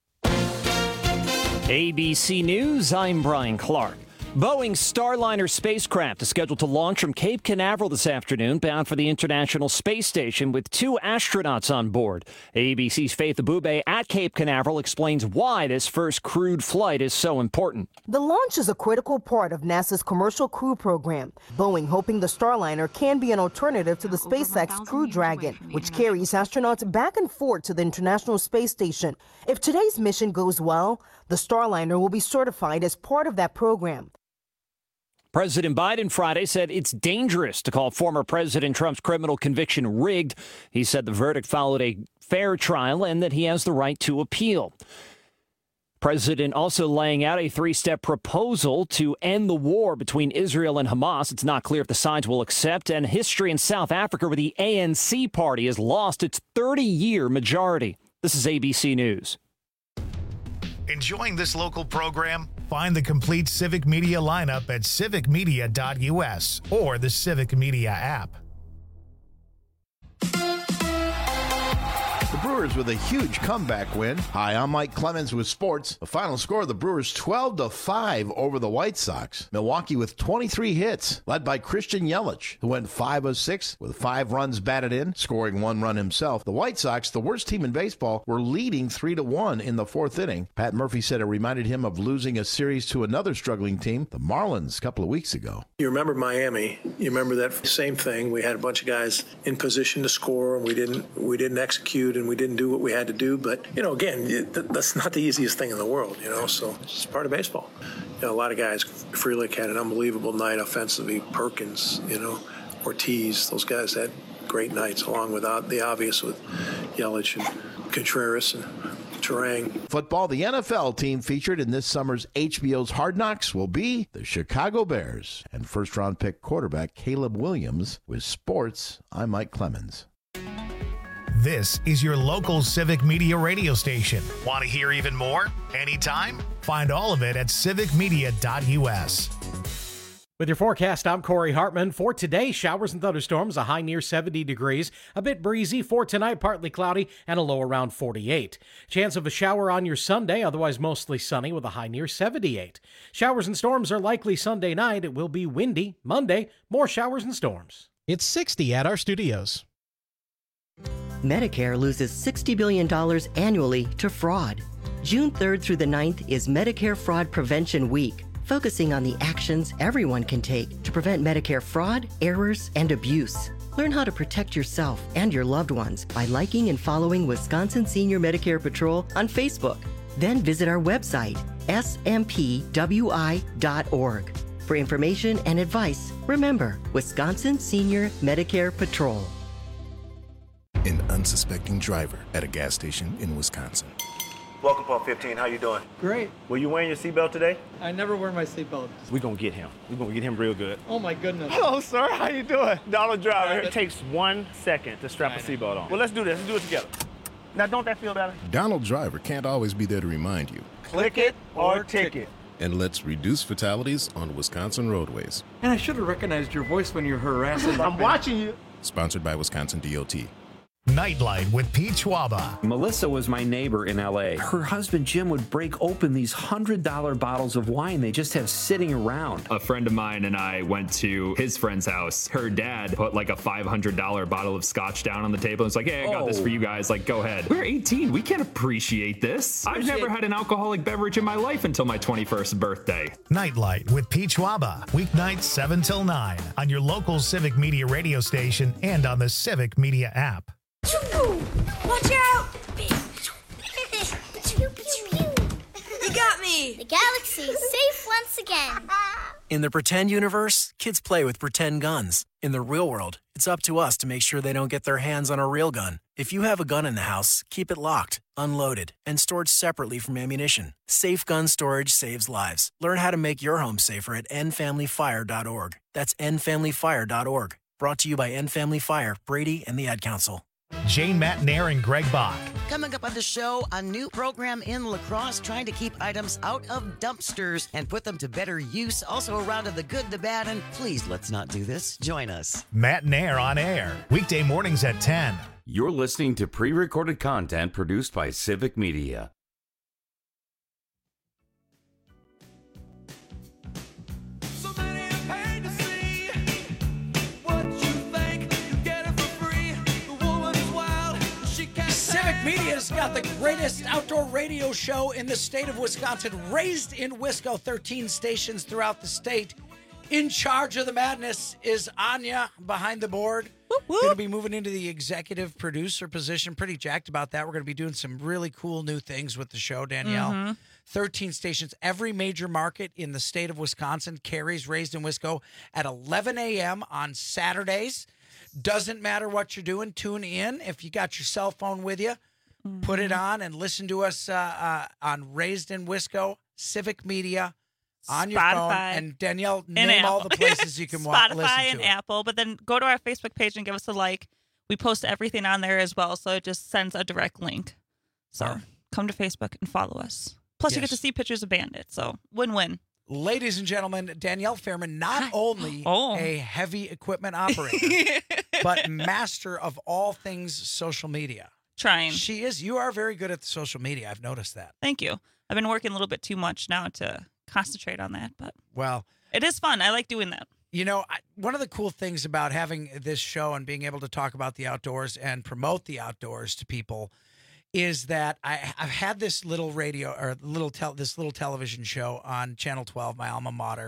A B C News, I'm Brian Clark. Boeing's Starliner spacecraft is scheduled to launch from Cape Canaveral this afternoon, bound for the International Space Station with two astronauts on board. A B C's Faith Abube at Cape Canaveral explains why this first crewed flight is so important. The launch is a critical part of NASA's Commercial Crew Program. Boeing hoping the Starliner can be an alternative to the SpaceX Crew Dragon, which carries astronauts back and forth to the International Space Station. If today's mission goes well, the Starliner will be certified as part of that program. President Biden Friday said it's dangerous to call former President Trump's criminal conviction rigged. He said the verdict followed a fair trial and that he has the right to appeal. President also laying out a three-step proposal to end the war between Israel and Hamas. It's not clear if the sides will accept. And history in South Africa, where the A N C party has lost its thirty-year majority. This is A B C News. Enjoying this local program? Find the complete Civic Media lineup at civic media dot U S or the Civic Media app. The Brewers with a huge comeback win. Hi, I'm Mike Clemens with sports. The final score of the Brewers twelve to five over the White Sox. Milwaukee with twenty-three hits, led by Christian Yelich, who went five of six with five runs batted in, scoring one run himself. The White Sox, the worst team in baseball, were leading three to one in the fourth inning. Pat Murphy said it reminded him of losing a series to another struggling team, the Marlins, a couple of weeks ago. You remember Miami. You remember that same thing. We had a bunch of guys in position to score, and we didn't we didn't execute, and we we didn't do what we had to do. But, you know, again, th- that's not the easiest thing in the world, you know, so it's just part of baseball. You know, a lot of guys, Frelick had an unbelievable night offensively. Perkins, you know, Ortiz, those guys had great nights, along with the obvious with Yelich and Contreras and Turang. Football, the N F L team featured in this summer's H B O's Hard Knocks will be the Chicago Bears and first-round pick quarterback Caleb Williams. With sports, I'm Mike Clemens. This is your local Civic Media radio station. Want to hear even more? Anytime? Find all of it at civic media dot u s. With your forecast, I'm Corey Hartman. For today, showers and thunderstorms, a high near seventy degrees. A bit breezy. For tonight, partly cloudy and a low around forty-eight. Chance of a shower on your Sunday, otherwise mostly sunny with a high near seventy-eight. Showers and storms are likely Sunday night. It will be windy. Monday, more showers and storms. It's sixty at our studios. Medicare loses sixty billion dollars annually to fraud. June third through the ninth is Medicare Fraud Prevention Week, focusing on the actions everyone can take to prevent Medicare fraud, errors, and abuse. Learn how to protect yourself and your loved ones by liking and following Wisconsin Senior Medicare Patrol on Facebook. Then visit our website, s m p w i dot org. For information and advice, remember Wisconsin Senior Medicare Patrol. An unsuspecting driver at a gas station in Wisconsin. Welcome, Pump fifteen. How you doing? Great. Were you wearing your seatbelt today? I never wear my seatbelt. We're going to get him. We're going to get him real good. Oh, my goodness. Hello, sir. How you doing? Donald Driver. It takes one second to strap a seatbelt on. Well, let's do this. Let's do it together. Now, don't that feel better? Donald Driver can't always be there to remind you. Click it or ticket. And let's reduce fatalities on Wisconsin roadways. And I should have recognized your voice when you're harassing. I'm watching you. Sponsored by Wisconsin D O T. Nightlight with Pete Schwaba. Melissa was my neighbor in L A. Her husband Jim would break open these one hundred dollar bottles of wine they just have sitting around. A friend of mine and I went to his friend's house. Her dad put like a five hundred dollar bottle of scotch down on the table and was like, hey, I got oh. this for you guys. Like, go ahead. We're eighteen. We can't appreciate this. Appreciate- I've never had an alcoholic beverage in my life until my twenty-first birthday. Nightlight with Pete Schwaba. Weeknights seven till nine on your local Civic Media radio station and on the Civic Media app. Watch out! You got me! The galaxy is safe once again. In the pretend universe, kids play with pretend guns. In the real world, it's up to us to make sure they don't get their hands on a real gun. If you have a gun in the house, keep it locked, unloaded, and stored separately from ammunition. Safe gun storage saves lives. Learn how to make your home safer at end family fire dot org. That's end family fire dot org. Brought to you by End Family Fire, Brady, and the Ad Council. Jane Matnair and Greg Bach. Coming up on the show, a new program in La Crosse trying to keep items out of dumpsters and put them to better use. Also a round of the good, the bad, and please let's not do this. Join us. Matnair on air, weekday mornings at ten. You're listening to pre-recorded content produced by Civic Media. Civic Media's got the greatest outdoor radio show in the state of Wisconsin, raised in Wisco, thirteen stations throughout the state. In charge of the madness is Anya behind the board. Going to be moving into the executive producer position. Pretty jacked about that. We're going to be doing some really cool new things with the show, Danielle. Mm-hmm. thirteen stations. Every major market in the state of Wisconsin carries Raised in Wisco at eleven a.m. on Saturdays. Doesn't matter what you're doing. Tune in. If you got your cell phone with you, mm-hmm. put it on and listen to us uh, uh, on Raised in Wisco, Civic Media, on your phone. And Danielle, and name Apple. all the places you can watch, listen to Spotify and it. Apple. But then go to our Facebook page and give us a like. We post everything on there as well, so it just sends a direct link. So Oh. come to Facebook and follow us. Plus, you Yes. get to see pictures of Bandit. So win-win. Ladies and gentlemen, Danielle Fairman, not only Oh. a heavy equipment operator, but master of all things social media. Trying. She is. You are very good at the social media. I've noticed that. Thank you. I've been working a little bit too much now to concentrate on that, but Well, it is fun. I like doing that. you know, I, one of the cool things about having this show and being able to talk about the outdoors and promote the outdoors to people is that I, I've had this little radio or little tel- this little television show on Channel twelve, my alma mater,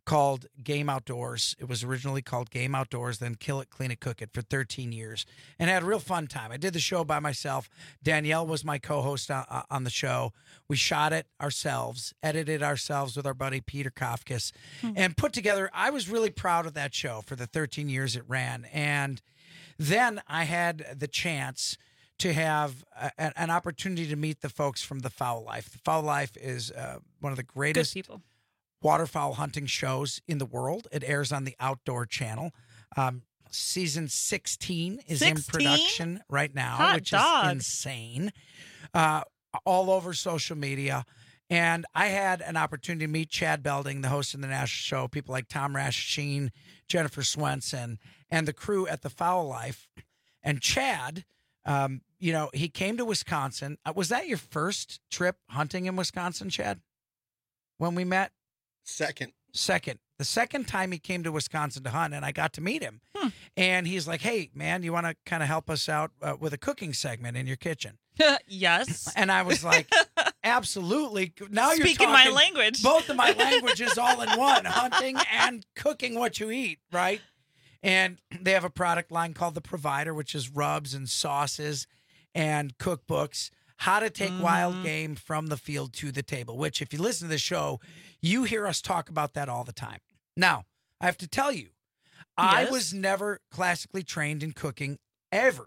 called Game Outdoors. It was originally called Game Outdoors, then Kill It, Clean It, Cook It for thirteen years, and had a real fun time. I did the show by myself. Danielle was my co-host on, on the show. We shot it ourselves, edited ourselves with our buddy Peter Kafkas, mm-hmm. and put together. I was really proud of that show for the thirteen years it ran, and then I had the chance to have a, an opportunity to meet the folks from The Fowl Life. The Fowl Life is uh, one of the greatest people. waterfowl hunting shows in the world. It airs on the Outdoor Channel. Um, season sixteen is sixteen? in production right now, Hot which dog. is insane. Uh, all over social media. And I had an opportunity to meet Chad Belding, the host of the national show, people like Tom Rasheen, Jennifer Swenson, and the crew at The Fowl Life. And Chad, um, you know, he came to Wisconsin. Uh, was that your first trip hunting in Wisconsin, Chad, when we met? Second. Second. The second time he came to Wisconsin to hunt, and I got to meet him. Hmm. And he's like, hey, man, you want to kind of help us out uh, with a cooking segment in your kitchen? Yes. And I was like, absolutely. Now you're speaking talking my language. Both of my languages all in one, hunting and cooking what you eat, right? And they have a product line called The Provider, which is rubs and sauces and cookbooks. How to take mm-hmm. wild game from the field to the table, which if you listen to the show, you hear us talk about that all the time. Now, I have to tell you, yes. I was never classically trained in cooking ever.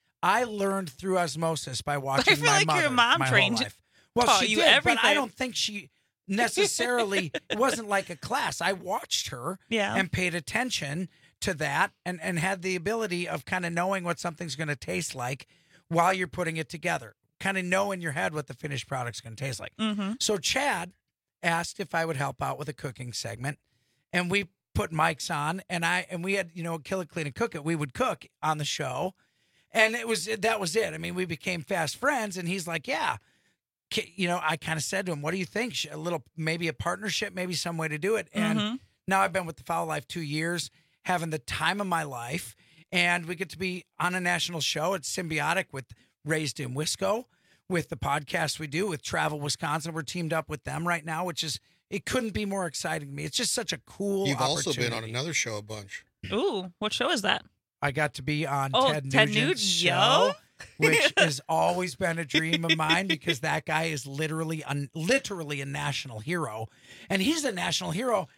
I learned through osmosis by watching I feel my like mother your mom my trained whole life. Well, taught she you did, everything. but I don't think she necessarily, it wasn't like a class. I watched her yeah. and paid attention to that and, and had the ability of kind of knowing what something's going to taste like while you're putting it together. Kind of know in your head what the finished product's going to taste like. Mm-hmm. So Chad asked if I would help out with a cooking segment, and we put mics on, and I and we had, you know, Kill It, Clean It, Cook It. We would cook on the show, and it was that was it. I mean, we became fast friends, and he's like, yeah, you know, I kind of said to him, what do you think? A little, maybe a partnership, maybe some way to do it. And mm-hmm. now I've been with the Fowl Life two years, having the time of my life, and we get to be on a national show. It's symbiotic with Raised in Wisco, with the podcast we do with Travel Wisconsin. We're teamed up with them right now, which is, it couldn't be more exciting to me. It's just such a cool You've also opportunity. been on another show a bunch. Ooh, what show is that? I got to be on oh, Ted, Ted Nugent's Nugent, show, yo. which has always been a dream of mine because that guy is literally, un, literally a national hero. And he's a national hero.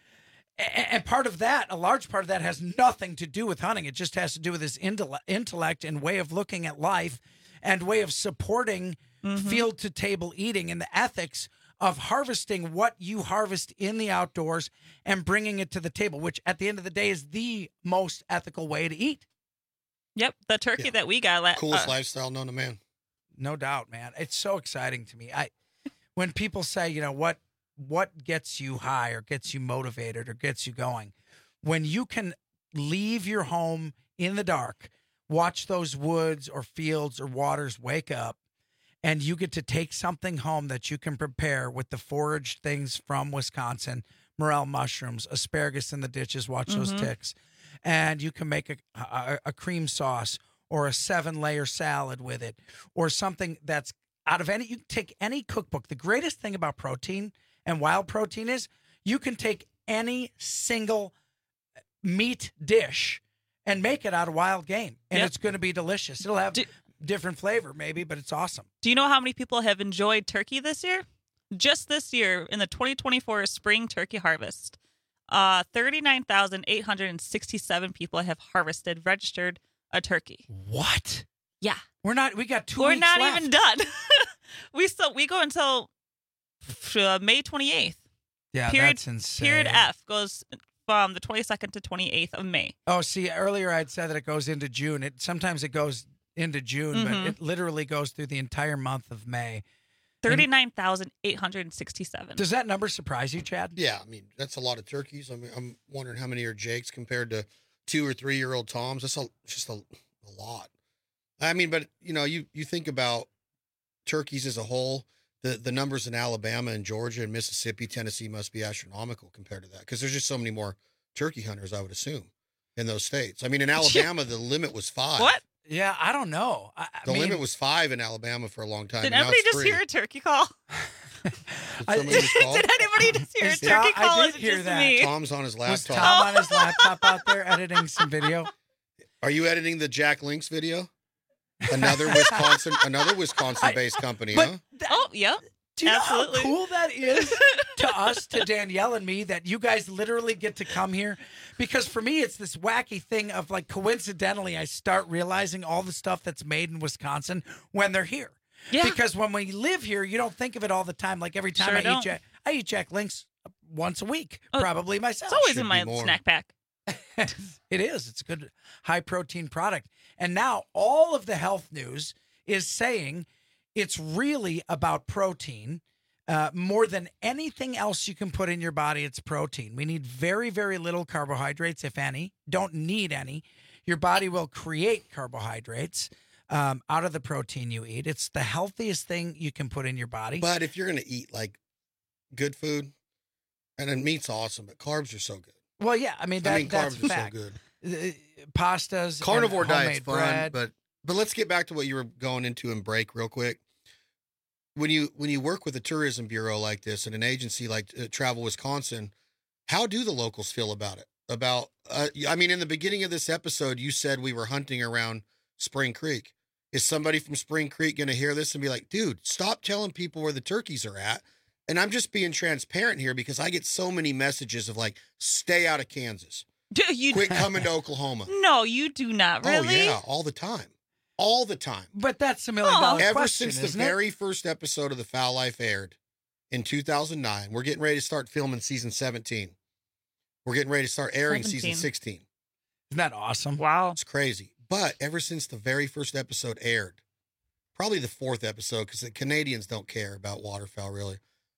And part of that, a large part of that has nothing to do with hunting. It just has to do with his intellect and way of looking at life and way of supporting mm-hmm. field to table eating and the ethics of harvesting what you harvest in the outdoors and bringing it to the table, which at the end of the day is the most ethical way to eat. Yep. The turkey Yeah. that we got. La- Coolest uh, lifestyle known to man. No doubt, man. It's so exciting to me. I, when people say, you know, what, what gets you high or gets you motivated or gets you going, when you can leave your home in the dark, watch those woods or fields or waters wake up, and you get to take something home that you can prepare with the foraged things from Wisconsin, morel mushrooms, asparagus in the ditches, watch mm-hmm. those ticks, and you can make a, a, a cream sauce or a seven-layer salad with it, or something that's out of any, you can take any cookbook. The greatest thing about protein and wild protein is you can take any single meat dish and make it out of wild game, and yep. it's going to be delicious. It'll have... Do- different flavor maybe, but it's awesome. Do you know how many people have enjoyed turkey this year? Just this year in the twenty twenty-four spring turkey harvest, uh, thirty-nine thousand eight hundred sixty-seven people have harvested, registered a turkey. What? Yeah. We're not, we got two We're weeks not left. even done. we still, we go until uh, May twenty-eighth. Yeah, period, that's insane. Period F goes from the twenty-second to twenty-eighth of May. Oh, see, earlier I'd said that it goes into June. It sometimes it goes into June, mm-hmm. but it literally goes through the entire month of May. thirty-nine thousand eight hundred sixty-seven. Does that number surprise you, Chad? Yeah, I mean, that's a lot of turkeys. I mean, I'm wondering how many are Jakes compared to two or three year old Toms. That's a, just a, a lot. I mean, but you know, you, you think about turkeys as a whole, the, the numbers in Alabama and Georgia and Mississippi, Tennessee must be astronomical compared to that. Cause there's just so many more turkey hunters, I would assume, in those states. I mean, in Alabama, the limit was five. What? Yeah, I don't know. I, I the mean, limit was five in Alabama for a long time. Did and now everybody it's just three. hear a turkey call? I, Did Did anybody everybody just hear Is turkey Tom- I call. did Is it hear just that. me? Tom's on his Was laptop. Tom on his laptop out there editing some video? Are you editing the Jack Links video? Another Wisconsin, another Wisconsin-based company, but huh? Oh, yep. Do you Absolutely. know how cool that is to us, to Danielle and me, that you guys literally get to come here? Because for me, it's this wacky thing of like, coincidentally, I start realizing all the stuff that's made in Wisconsin when they're here. Yeah. Because when we live here, you don't think of it all the time. Like every time Sure I don't. eat Jack, I eat Jack Links once a week, Oh, probably myself. It's always Should in be my more. snack pack. It is. It's a good high protein product. And now all of the health news is saying it's really about protein. Uh, more than anything else you can put in your body, it's protein. We need very, very little carbohydrates, if any. Don't need any. Your body will create carbohydrates um, out of the protein you eat. It's the healthiest thing you can put in your body. But if you're going to eat like good food, and then meat's awesome, but carbs are so good. Well, yeah, I mean, that, I mean, that's carbs are fact. so good. Uh, pastas, and Carnivore diet's homemade fun, bread. but but let's get back to what you were going into and break real quick. When you when you work with a tourism bureau like this and an agency like uh, Travel Wisconsin, how do the locals feel about it? About uh, I mean, in the beginning of this episode, you said we were hunting around Spring Creek. Is somebody from Spring Creek going to hear this and be like, dude, stop telling people where the turkeys are at? And I'm just being transparent here because I get so many messages of like, stay out of Kansas. Do you Quit coming to Oklahoma. No, you do not. Really? Oh, yeah, all the time. All the time. But that's a million Oh. dollar Ever question, since the isn't it? very first episode of The Foul Life aired in two thousand nine, we're getting ready to start filming season seventeen. We're getting ready to start airing season seventeen. sixteen. Isn't that awesome? Wow. It's crazy. But ever since the very first episode aired, probably the fourth episode, because the Canadians don't care about waterfowl, really.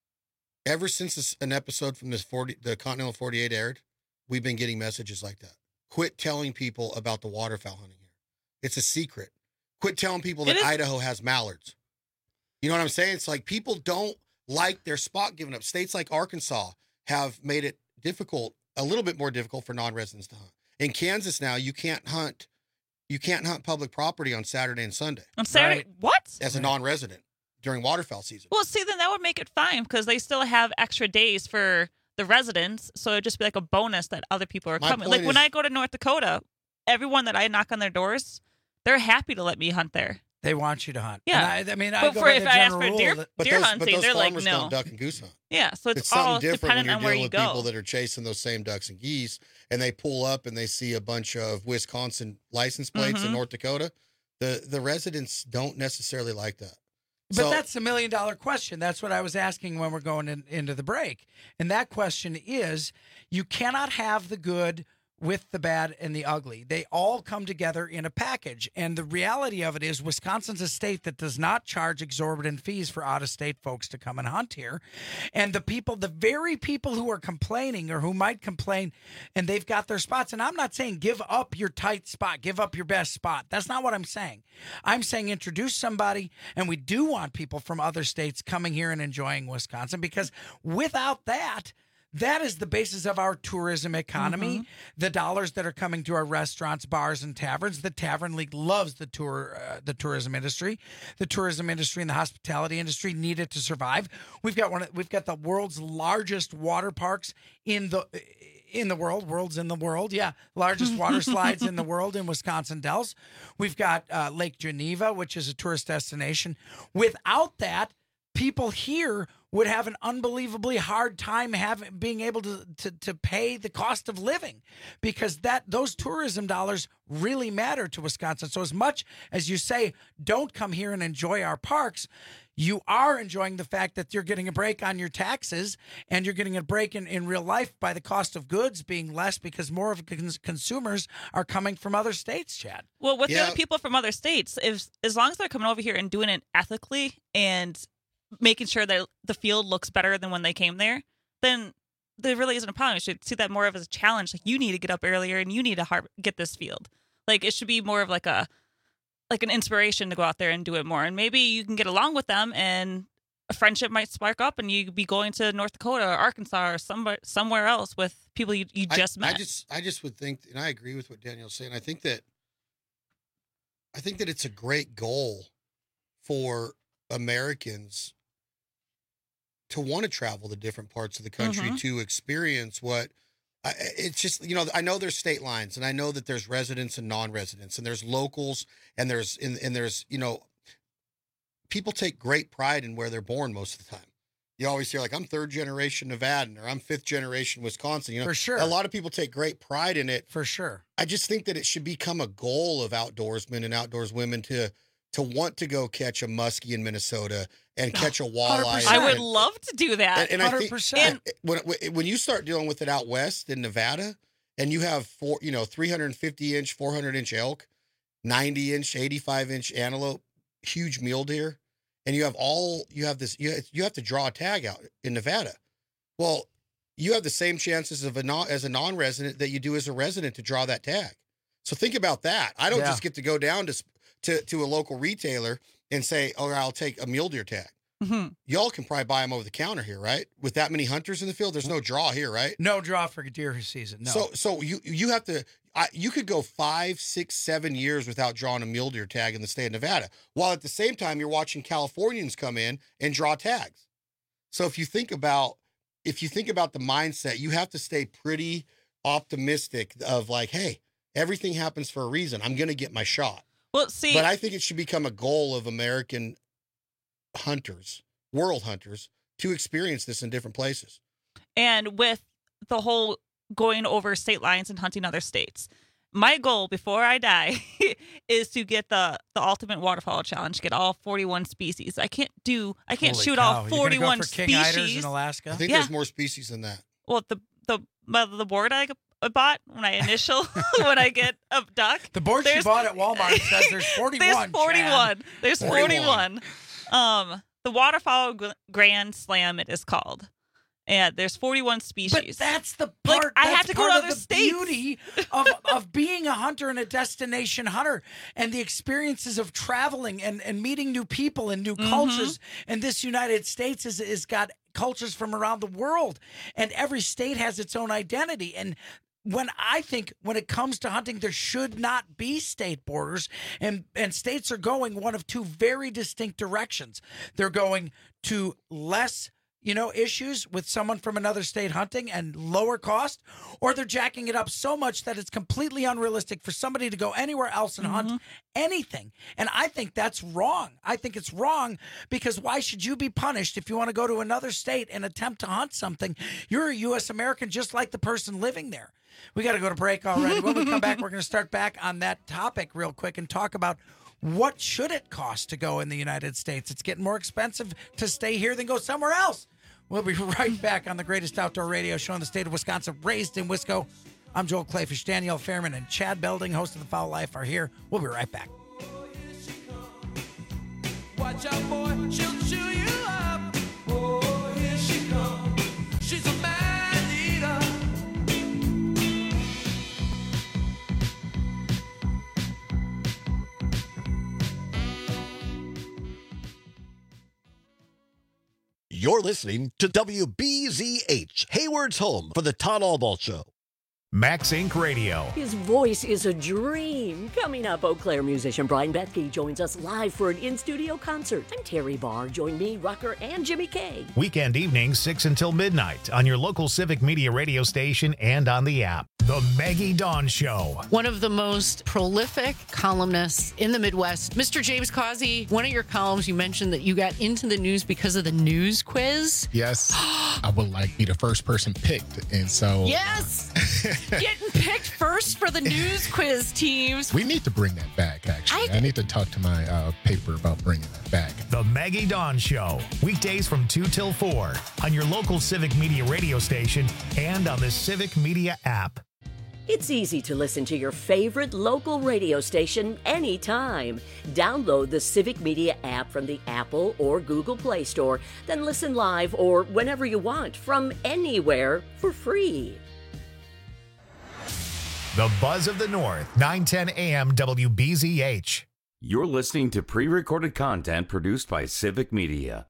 Ever since this, an episode from this forty, the Continental forty-eight aired, we've been getting messages like that. Quit telling people about the waterfowl hunting here. It's a secret. Quit telling people that It is- Idaho has mallards. You know what I'm saying? It's like people don't like their spot given up. States like Arkansas have made it difficult, a little bit more difficult for non-residents to hunt. In Kansas now, you can't hunt, you can't hunt public property on Saturday and Sunday On Saturday, Right. what? as a non-resident during waterfowl season. Well, see, then that would make it fine because they still have extra days for the residents. So it'd just be like a bonus that other people are My coming. point Like when is- I go to North Dakota, everyone that I knock on their doors, they're happy to let me hunt there. They want you to hunt. Yeah. And I, I mean, I But go for by if the I ask general for rule deer, that- But deer those, hunting, but those they're like, farmers no. don't duck and goose hunt. Yeah, so it's, It's all something different when dependent you're on where dealing you with go. people that are chasing those same ducks and geese, and they pull up and they see a bunch of Wisconsin license plates in Mhm. North Dakota. The the residents don't necessarily like that. But So- that's the million dollar question. That's what I was asking when we're going in, into the break. And that question is you cannot have the good with the bad and the ugly. They all come together in a package. And the reality of it is Wisconsin's a state that does not charge exorbitant fees for out-of-state folks to come and hunt here. And the people, the very people who are complaining or who might complain and they've got their spots. And I'm not saying give up your tight spot, give up your best spot. That's not what I'm saying. I'm saying introduce somebody, and we do want people from other states coming here and enjoying Wisconsin because without that, that is the basis of our tourism economy. Mhm. The dollars that are coming to our restaurants, bars, and taverns. The Tavern League loves the tour, uh, the tourism industry. The tourism industry and the hospitality industry need it to survive. We've got one. of- We've got the world's largest water parks in the in the world. World's in the world. Yeah, largest water slides in the world in Wisconsin Dells. We've got uh, Lake Geneva, which is a tourist destination. Without that, people here would have an unbelievably hard time having being able to, to to pay the cost of living because that those tourism dollars really matter to Wisconsin. So as much as you say don't come here and enjoy our parks, you are enjoying the fact that you're getting a break on your taxes and you're getting a break in, in real life by the cost of goods being less because more of cons- consumers are coming from other states, Chad. Well, with the Yeah. other people from other states, if as long as they're coming over here and doing it ethically and making sure that the field looks better than when they came there, then there really isn't a problem. You should see that more of as a challenge. Like you need to get up earlier and you need to har- get this field. Like it should be more of like a like an inspiration to go out there and do it more. And maybe you can get along with them and a friendship might spark up and you could be going to North Dakota or Arkansas or somewhere somewhere else with people you, you I- just met. I just I just would think, and I agree with what Daniel's saying. I think that I think that it's a great goal for Americans to want to travel to different parts of the country Mm-hmm. to experience what I, it's just, you know, I know there's state lines, and I know that there's residents and non-residents, and there's locals, and there's and, and there's, you know, people take great pride in where they're born most of the time. You always hear like, I'm third generation Nevadan, or I'm fifth generation Wisconsin. You know, For sure. A lot of people take great pride in it. For sure. I just think that it should become a goal of outdoorsmen and outdoors women to to want to go catch a muskie in Minnesota and catch a walleye. I would and- love to do that. and, and I think And when when you start dealing with it out west in Nevada, and you have four, you know, three hundred fifty inch, four hundred inch elk, ninety inch, eighty-five inch antelope, huge mule deer, and you have all you have this you you have to draw a tag out in Nevada. Well, you have the same chances of a non, as a non-resident that you do as a resident to draw that tag. So think about that. I don't Yeah. just get to go down to to to a local retailer and say, "Oh, I'll take a mule deer tag." Mm-hmm. Y'all can probably buy them over the counter here, right? With that many hunters in the field, there's no draw here, right? No draw for deer season. No. So, so you you have to. I, you could go five, six, seven years without drawing a mule deer tag in the state of Nevada, while at the same time you're watching Californians come in and draw tags. So if you think about if you think about the mindset, you have to stay pretty optimistic of like, hey, everything happens for a reason. I'm going to get my shot. Well, see, But I think it should become a goal of American hunters, world hunters, to experience this in different places. and with the whole going over state lines and hunting other states, my goal before I die is to get the the ultimate waterfowl challenge, get all forty-one species. I can't do, I can't Holy shoot cow. all You're gonna forty-one go for king eiders species. in Alaska? I think Yeah. there's more species than that. Well, the the the board I I bought when I initial when I get a duck. The board she there's- bought at Walmart says there's forty-one. There's forty-one. Chad. There's forty-one. Um, the waterfowl Gr- Grand Slam it is called, and there's forty-one species. But that's the Like, part. I that's have to go part to of other the states. Beauty of of being a hunter and a destination hunter, and the experiences of traveling and, and meeting new people and new Mhm. cultures. And this United States is is got cultures from around the world, and every state has its own identity. And when I think when it comes to hunting, there should not be state borders, and and states are going one of two very distinct directions. They're going to less, you know, issues with someone from another state hunting and lower cost, or they're jacking it up so much that it's completely unrealistic for somebody to go anywhere else and hunt anything. And I think that's wrong. I think it's wrong because why should you be punished if you want to go to another state and attempt to hunt something? You're a U S American just like the person living there. We got to go to break already. When we come back, we're going to start back on that topic real quick and talk about what should it cost to go in the United States. It's getting more expensive to stay here than go somewhere else. We'll be right back on the greatest outdoor radio show in the state of Wisconsin, raised in Wisco. I'm Joel Clayfish, Danielle Fairman, and Chad Belding, host of The Foul Life, are here. We'll be right back. Watch out, boy, she'll chew you up. Oh, here she comes. She's a man eater. You're listening to W B Z H, Hayward's home for the Todd Albaugh Show. Max Inc Radio. His voice is a dream. Coming up, Eau Claire musician Brian Bethke joins us live for an in-studio concert. I'm Terry Barr. Join me, Rucker, and Jimmy K. Weekend evenings, six until midnight on your local Civic Media radio station and on the app. The Maggie Dawn Show. One of the most prolific columnists in the Midwest, Mister James Causey. One of your columns, you mentioned that you got into the news because of the news quiz. Yes, I would like be the first person picked, and so Yes! Getting picked first for the news quiz teams. we need to bring that back. Actually, I, I- need to talk to my uh, paper about bringing that back. The Maggie Dawn Show. Weekdays from two till four on your local Civic Media radio station and on the Civic Media app. It's easy to listen to your favorite local radio station anytime. Download the Civic Media app from the Apple or Google Play Store, then listen live or whenever you want from anywhere for free. The Buzz of the North, nine ten a.m. W B Z H. You're listening to pre-recorded content produced by Civic Media.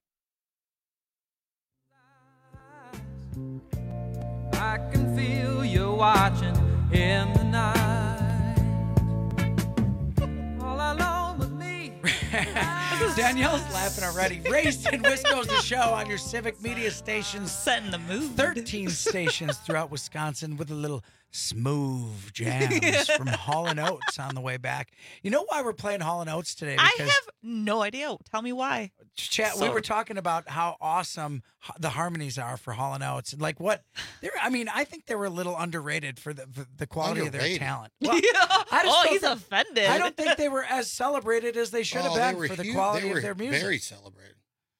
I can feel you watching in the night. All alone with me. This is Danielle's laughing already. Raised in Wisco's the show on your Civic Media stations. Setting the mood. thirteen stations throughout Wisconsin with a little smooth jams from Hall and Oates on the way back. You know why we're playing Hall and Oates today? I have no idea. Tell me why. Chat, So- we were talking about how awesome h- the harmonies are for Hall and Oates, and like what they're. I mean, I think they were a little underrated for the for the quality of their Underrated? talent. Well, Yeah. I just Oh, don't he's think- offended. I don't think they were as celebrated as they should have Oh, they been were for the huge- quality they were of their music. Very celebrated.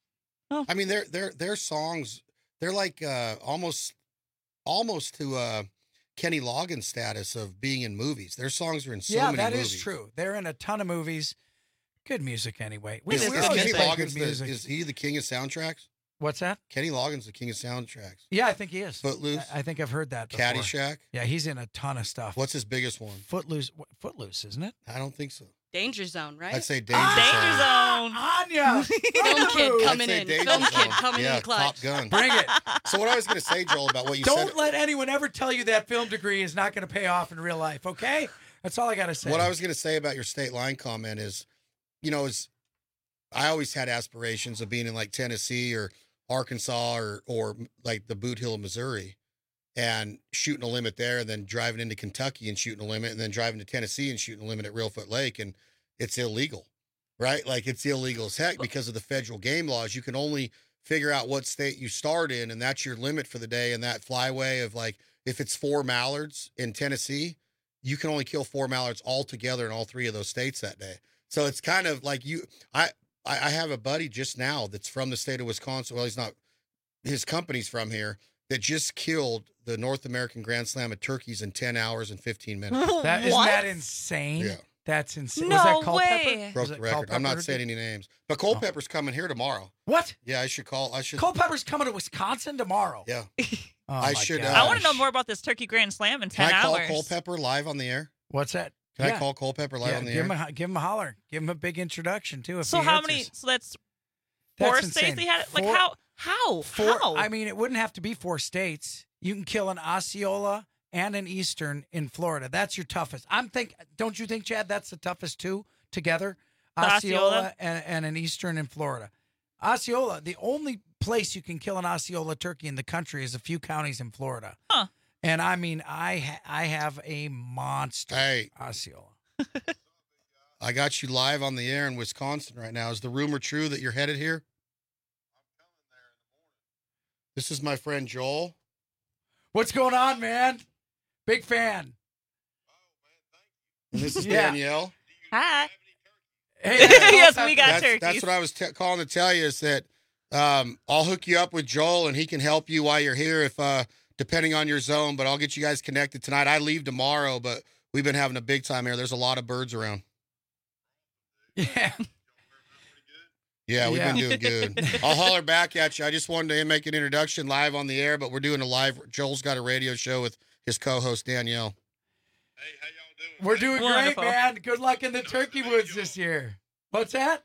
Oh. I mean, their their their songs, they're like uh, almost almost to uh, Kenny Loggins status of being in movies. Their songs are in so yeah, many that is movies. true. They're in a ton of movies. Good music, anyway. We, Is, we is always Kenny play Loggins good the, music. is he the king of soundtracks? What's that? Kenny Loggins the king of soundtracks. Yeah, I think he is. Footloose? I, I think I've heard that before. Caddyshack. Yeah, he's in a ton of stuff. What's his biggest one? Footloose? what- Footloose, isn't it? I don't think so. Danger Zone, right? I'd say Danger Danger Zone. Zone. Anya! Film Kid I'd coming say in. Danger Film Kid Zone. coming yeah, in clutch. Top Gun. Bring it. So what I was going to say, Joel, about what you Don't said. let anyone ever tell you that film degree is not going to pay off in real life, okay? That's all I got to say. What I was going to say about your state line comment is, you know, is I always had aspirations of being in like Tennessee or Arkansas or or like the Boot Hill of Missouri and shooting a limit there and then driving into Kentucky and shooting a limit and then driving to Tennessee and shooting a limit at Reelfoot Lake. And it's illegal, right? Like it's illegal as heck because of the federal game laws. You can only figure out what state you start in, and that's your limit for the day. And that flyway of like, if it's four mallards in Tennessee, you can only kill four mallards altogether in all three of those states that day. So it's kind of like you, I, I I have a buddy just now that's from the state of Wisconsin. Well, he's not, his company's from here, that just killed the North American Grand Slam of turkeys in ten hours and fifteen minutes. That, isn't What? that insane? Yeah. That's insane. No Was that Culpepper? way. Broke Was the it record. I'm not Culpepper? saying any names, but Culpepper's coming here tomorrow. What? Yeah, I should call. I should. Culpepper's coming to Wisconsin tomorrow. Yeah. Oh, I my should, uh, gosh. I want to know more about this Turkey Grand Slam in Can ten I call hours. Culpepper live on the air? What's that? Can Yeah. I call Culpepper live Yeah, on the give air? him, a, give him a holler. Give him a big introduction, too. If So he how answers. many? So that's That's four insane. states they had it. Like Four- how? How? Four, how? I mean, it wouldn't have to be four states. You can kill an Osceola and an Eastern in Florida. That's your toughest. I'm think. Don't you think, Chad? That's the toughest two together. The Osceola, Osceola? and, and an Eastern in Florida. Osceola. The only place you can kill an Osceola turkey in the country is a few counties in Florida. Huh. And I mean, I ha- I have a monster Hey, Osceola. I got you live on the air in Wisconsin right now. Is the rumor true that you're headed here? This is my friend Joel. What's going on, man? Big fan. And this is Yeah. Danielle. Hi. Hey, Yes, we got that's, turkeys. That's what I was t- calling to tell you is that um, I'll hook you up with Joel and he can help you while you're here if uh, depending on your zone, but I'll get you guys connected tonight. I leave tomorrow, but we've been having a big time here. There's a lot of birds around. Yeah. Yeah, we've been Yeah. doing good. I'll holler back at you. I just wanted to make an introduction live on the air, but we're doing a live. Joel's got a radio show with his co-host Danielle. We're doing Wonderful. great, man. Good luck in the turkey woods this year. What's that?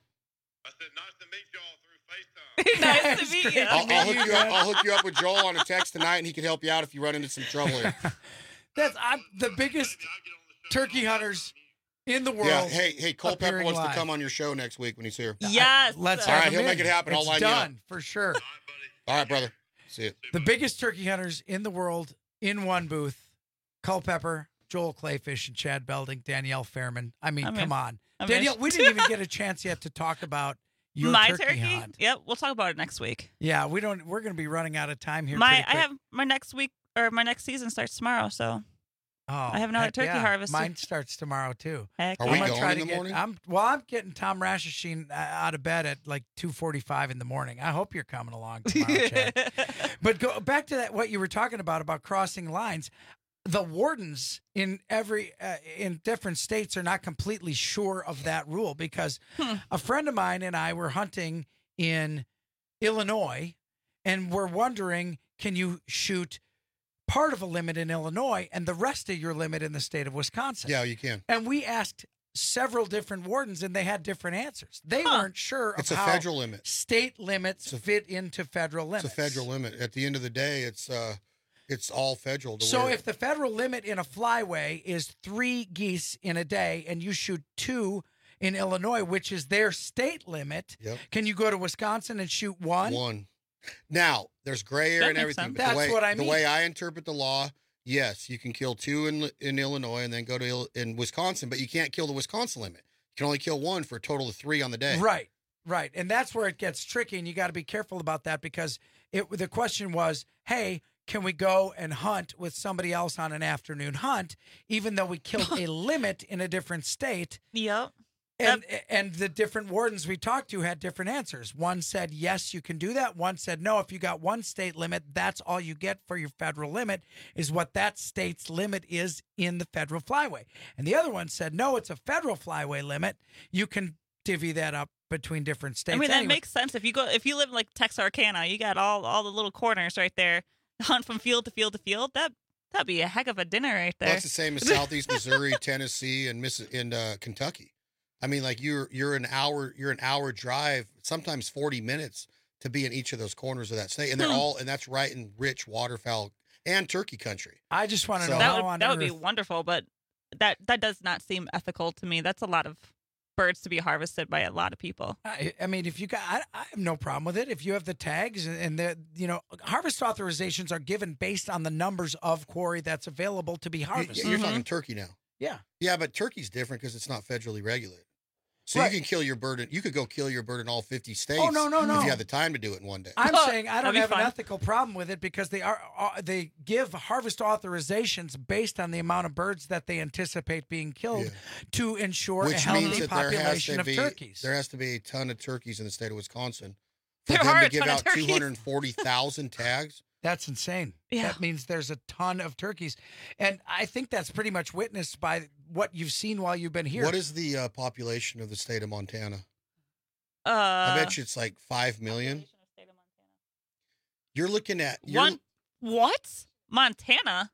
Nice to meet you. I'll, I'll hook you up. I'll hook you up with Joel on a text tonight, and he can help you out if you run into some trouble here. That's I'm the biggest turkey hunters in the world. Yeah. Hey, hey, Culpepper appearing wants live. to come on your show next week when he's here. Yes. Let's All have right, him he'll in. make it happen. I'll It's line you up. done for sure. All right, brother. See you. The biggest turkey hunters in the world in one booth: Culpepper, Joel Clayfish, and Chad Belding, Danielle Fairman. I mean, I'm come in. on, I'm Danielle. in. We didn't even get a chance yet to talk about your my turkey, turkey. hunt. Yep, we'll talk about it next week. Yeah, we don't. We're going to be running out of time here. My pretty I quick. have my next week or my next season starts tomorrow, so Oh, I have another heck turkey yeah. harvest. Mine starts tomorrow too. Heck Are yeah. we I'm gonna going try in to the get, morning? I'm well. I'm getting Tom Rashashin out of bed at like two forty-five in the morning. I hope you're coming along tomorrow, Chad. But go back to that. What you were talking about about crossing lines. The wardens in every uh, in different states are not completely sure of that rule because Hmm. a friend of mine and I were hunting in Illinois, and we're wondering, can you shoot part of a limit in Illinois and the rest of your limit in the state of Wisconsin? Yeah, you can. And we asked several different wardens, and they had different answers. They Huh. weren't sure of It's a how federal limit. state limits It's a- fit into federal limits. It's a federal limit. At the end of the day, it's uh, it's all federal. To So where- if the federal limit in a flyway is three geese in a day, and you shoot two in Illinois, which is their state limit. Yep. Can you go to Wisconsin and shoot one? One. Now, there's gray area That and makes everything. sense. But That's the way, what I The mean. way I interpret the law, yes, you can kill two in in Illinois and then go to Il- in Wisconsin, but you can't kill the Wisconsin limit. You can only kill one for a total of three on the day. Right, right. And that's where it gets tricky, and you got to be careful about that because it. the question was, hey, can we go and hunt with somebody else on an afternoon hunt, even though we killed a limit in a different state? Yep. And and the different wardens we talked to had different answers. One said, yes, you can do that. One said, no, if you got one state limit, that's all you get for your federal limit is what that state's limit is in the federal flyway. And the other one said, no, it's a federal flyway limit. You can divvy that up between different states. I mean, that anyway. makes sense. If you go, if you live in like Texarkana, you got all all the little corners right there. Hunt from field to field to field. That that'd be a heck of a dinner right there. Well, it's the same as Southeast Missouri, Tennessee, and Miss and uh, Kentucky. I mean, like you're you're an hour you're an hour drive, sometimes forty minutes to be in each of those corners of that state, and they're Hmm. all and that's right in rich waterfowl and turkey country. I just want to So- know that how would on that would be earth- wonderful, but that that does not seem ethical to me. That's a lot of birds to be harvested by a lot of people. I, I mean, if you got, I, I have no problem with it. If you have the tags and, and the, you know, harvest authorizations are given based on the numbers of quarry that's available to be You- harvested. You're talking turkey now. Yeah. Yeah, but turkey's different because it's not federally regulated. So Right. you can kill your bird. In, you could go kill your bird in all fifty states. Oh, no, no, no. If you had the time to do it in one day. I'm saying I don't That'd be have an fun. ethical problem with it because they are uh, they give harvest authorizations based on the amount of birds that they anticipate being killed Yeah. to ensure Which a healthy means that there has population to of be turkeys. there has to be a ton of turkeys in the state of Wisconsin for There them are to a give ton of out turkeys. two hundred forty thousand tags. That's insane. Yeah. That means there's a ton of turkeys. And I think that's pretty much witnessed by what you've seen while you've been here. What is the uh, population of the state of Montana? Uh, I bet you it's like five million. You're looking at you're, one. What? Montana?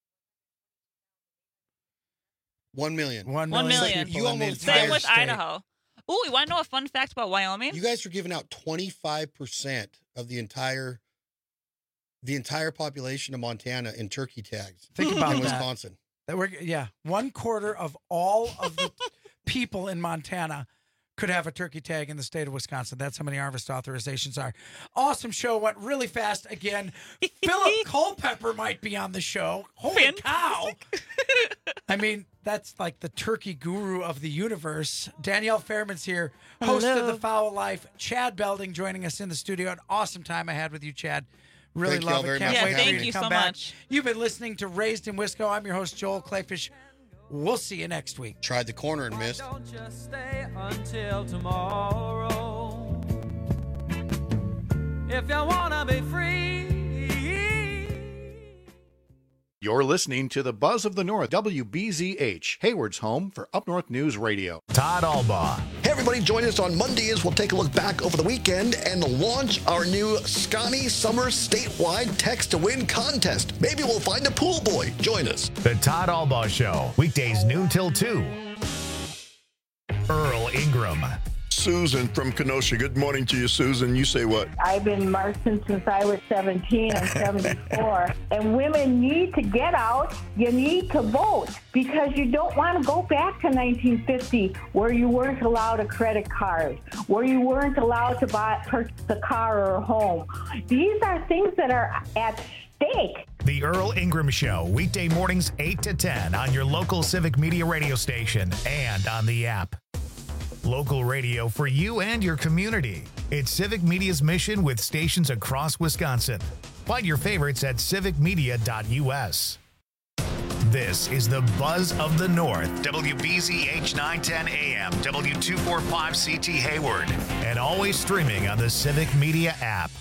one million. One One million. million. people You in the almost- Same entire with state. Idaho. Ooh, you want to know a fun fact about Wyoming? You guys are giving out twenty-five percent of the entire the entire population of Montana in turkey tags. Think about in that. Wisconsin. That we're, yeah, one quarter of all of the people in Montana could have a turkey tag in the state of Wisconsin. That's how many harvest authorizations are. Awesome show. Went really fast again. Philip Culpepper might be on the show. Holy cow. I mean, that's like the turkey guru of the universe. Danielle Fairman's here, host of Hello. The Foul Life. Chad Belding joining us in the studio. An awesome time I had with you, Chad. Really Thank you all love it. very Can't much for wait for having you me. to Thank come you so back. much. You've been listening to Raised in Wisco. I'm your host, Joel Clayfish. We'll see you next week. Tried the corner and missed. Don't just stay until tomorrow. If you wanna be free. You're listening to the Buzz of the North, W B Z H, Hayward's home for Up North News Radio. Todd Albaugh. Hey, everybody, join us on Monday as we'll take a look back over the weekend and launch our new Scotty Summer statewide text to win contest. Maybe we'll find a pool boy. Join us. The Todd Albaugh Show, weekdays noon till two. Earl Ingram. Susan from Kenosha. Good morning to you, Susan. You say what? I've been marching since I was seventeen. I'm seventy-four. And women need to get out. You need to vote because you don't want to go back to nineteen fifty where you weren't allowed a credit card, where you weren't allowed to buy purchase a car or a home. These are things that are at stake. The Earl Ingram Show, weekday mornings eight to ten on your local Civic Media radio station and on the app. Local radio for you and your community. It's Civic Media's mission with stations across Wisconsin. Find your favorites at civic media dot U S. This is the Buzz of the North, W B Z H nine ten A M, W two forty-five C T Hayward, and always streaming on the Civic Media app.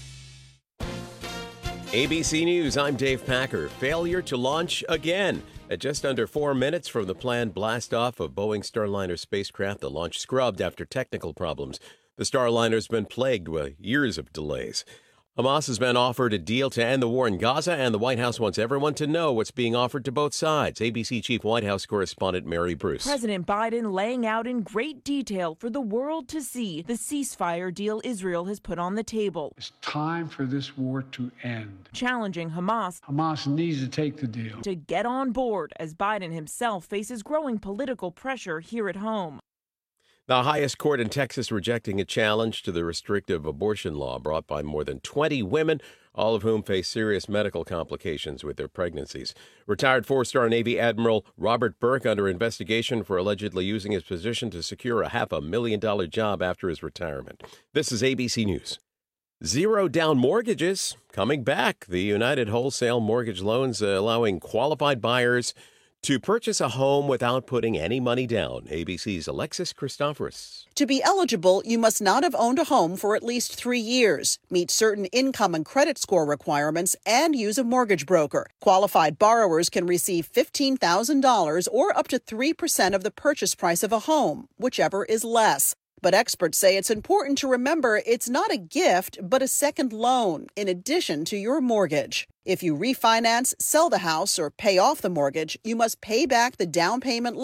A B C News, I'm Dave Packer. Failure to launch again. At just under four minutes from the planned blast-off of Boeing Starliner spacecraft, the launch scrubbed after technical problems. The Starliner's been plagued with years of delays. Hamas has been offered a deal to end the war in Gaza, and the White House wants everyone to know what's being offered to both sides. A B C Chief White House correspondent Mary Bruce. President Biden laying out in great detail for the world to see the ceasefire deal Israel has put on the table. It's time for this war to end. Challenging Hamas. Hamas needs to take the deal. To get on board as Biden himself faces growing political pressure here at home. The highest court in Texas rejecting a challenge to the restrictive abortion law brought by more than twenty women, all of whom face serious medical complications with their pregnancies. Retired four-star Navy Admiral Robert Burke under investigation for allegedly using his position to secure a half a million dollar job after his retirement. This is A B C News. Zero down mortgages coming back. The United Wholesale Mortgage Loans uh, allowing qualified buyers to purchase a home without putting any money down. A B C's Alexis Christoforous. To be eligible, you must not have owned a home for at least three years, meet certain income and credit score requirements, and use a mortgage broker. Qualified borrowers can receive fifteen thousand dollars or up to three percent of the purchase price of a home, whichever is less. But experts say it's important to remember it's not a gift, but a second loan in addition to your mortgage. If you refinance, sell the house, or pay off the mortgage, you must pay back the down payment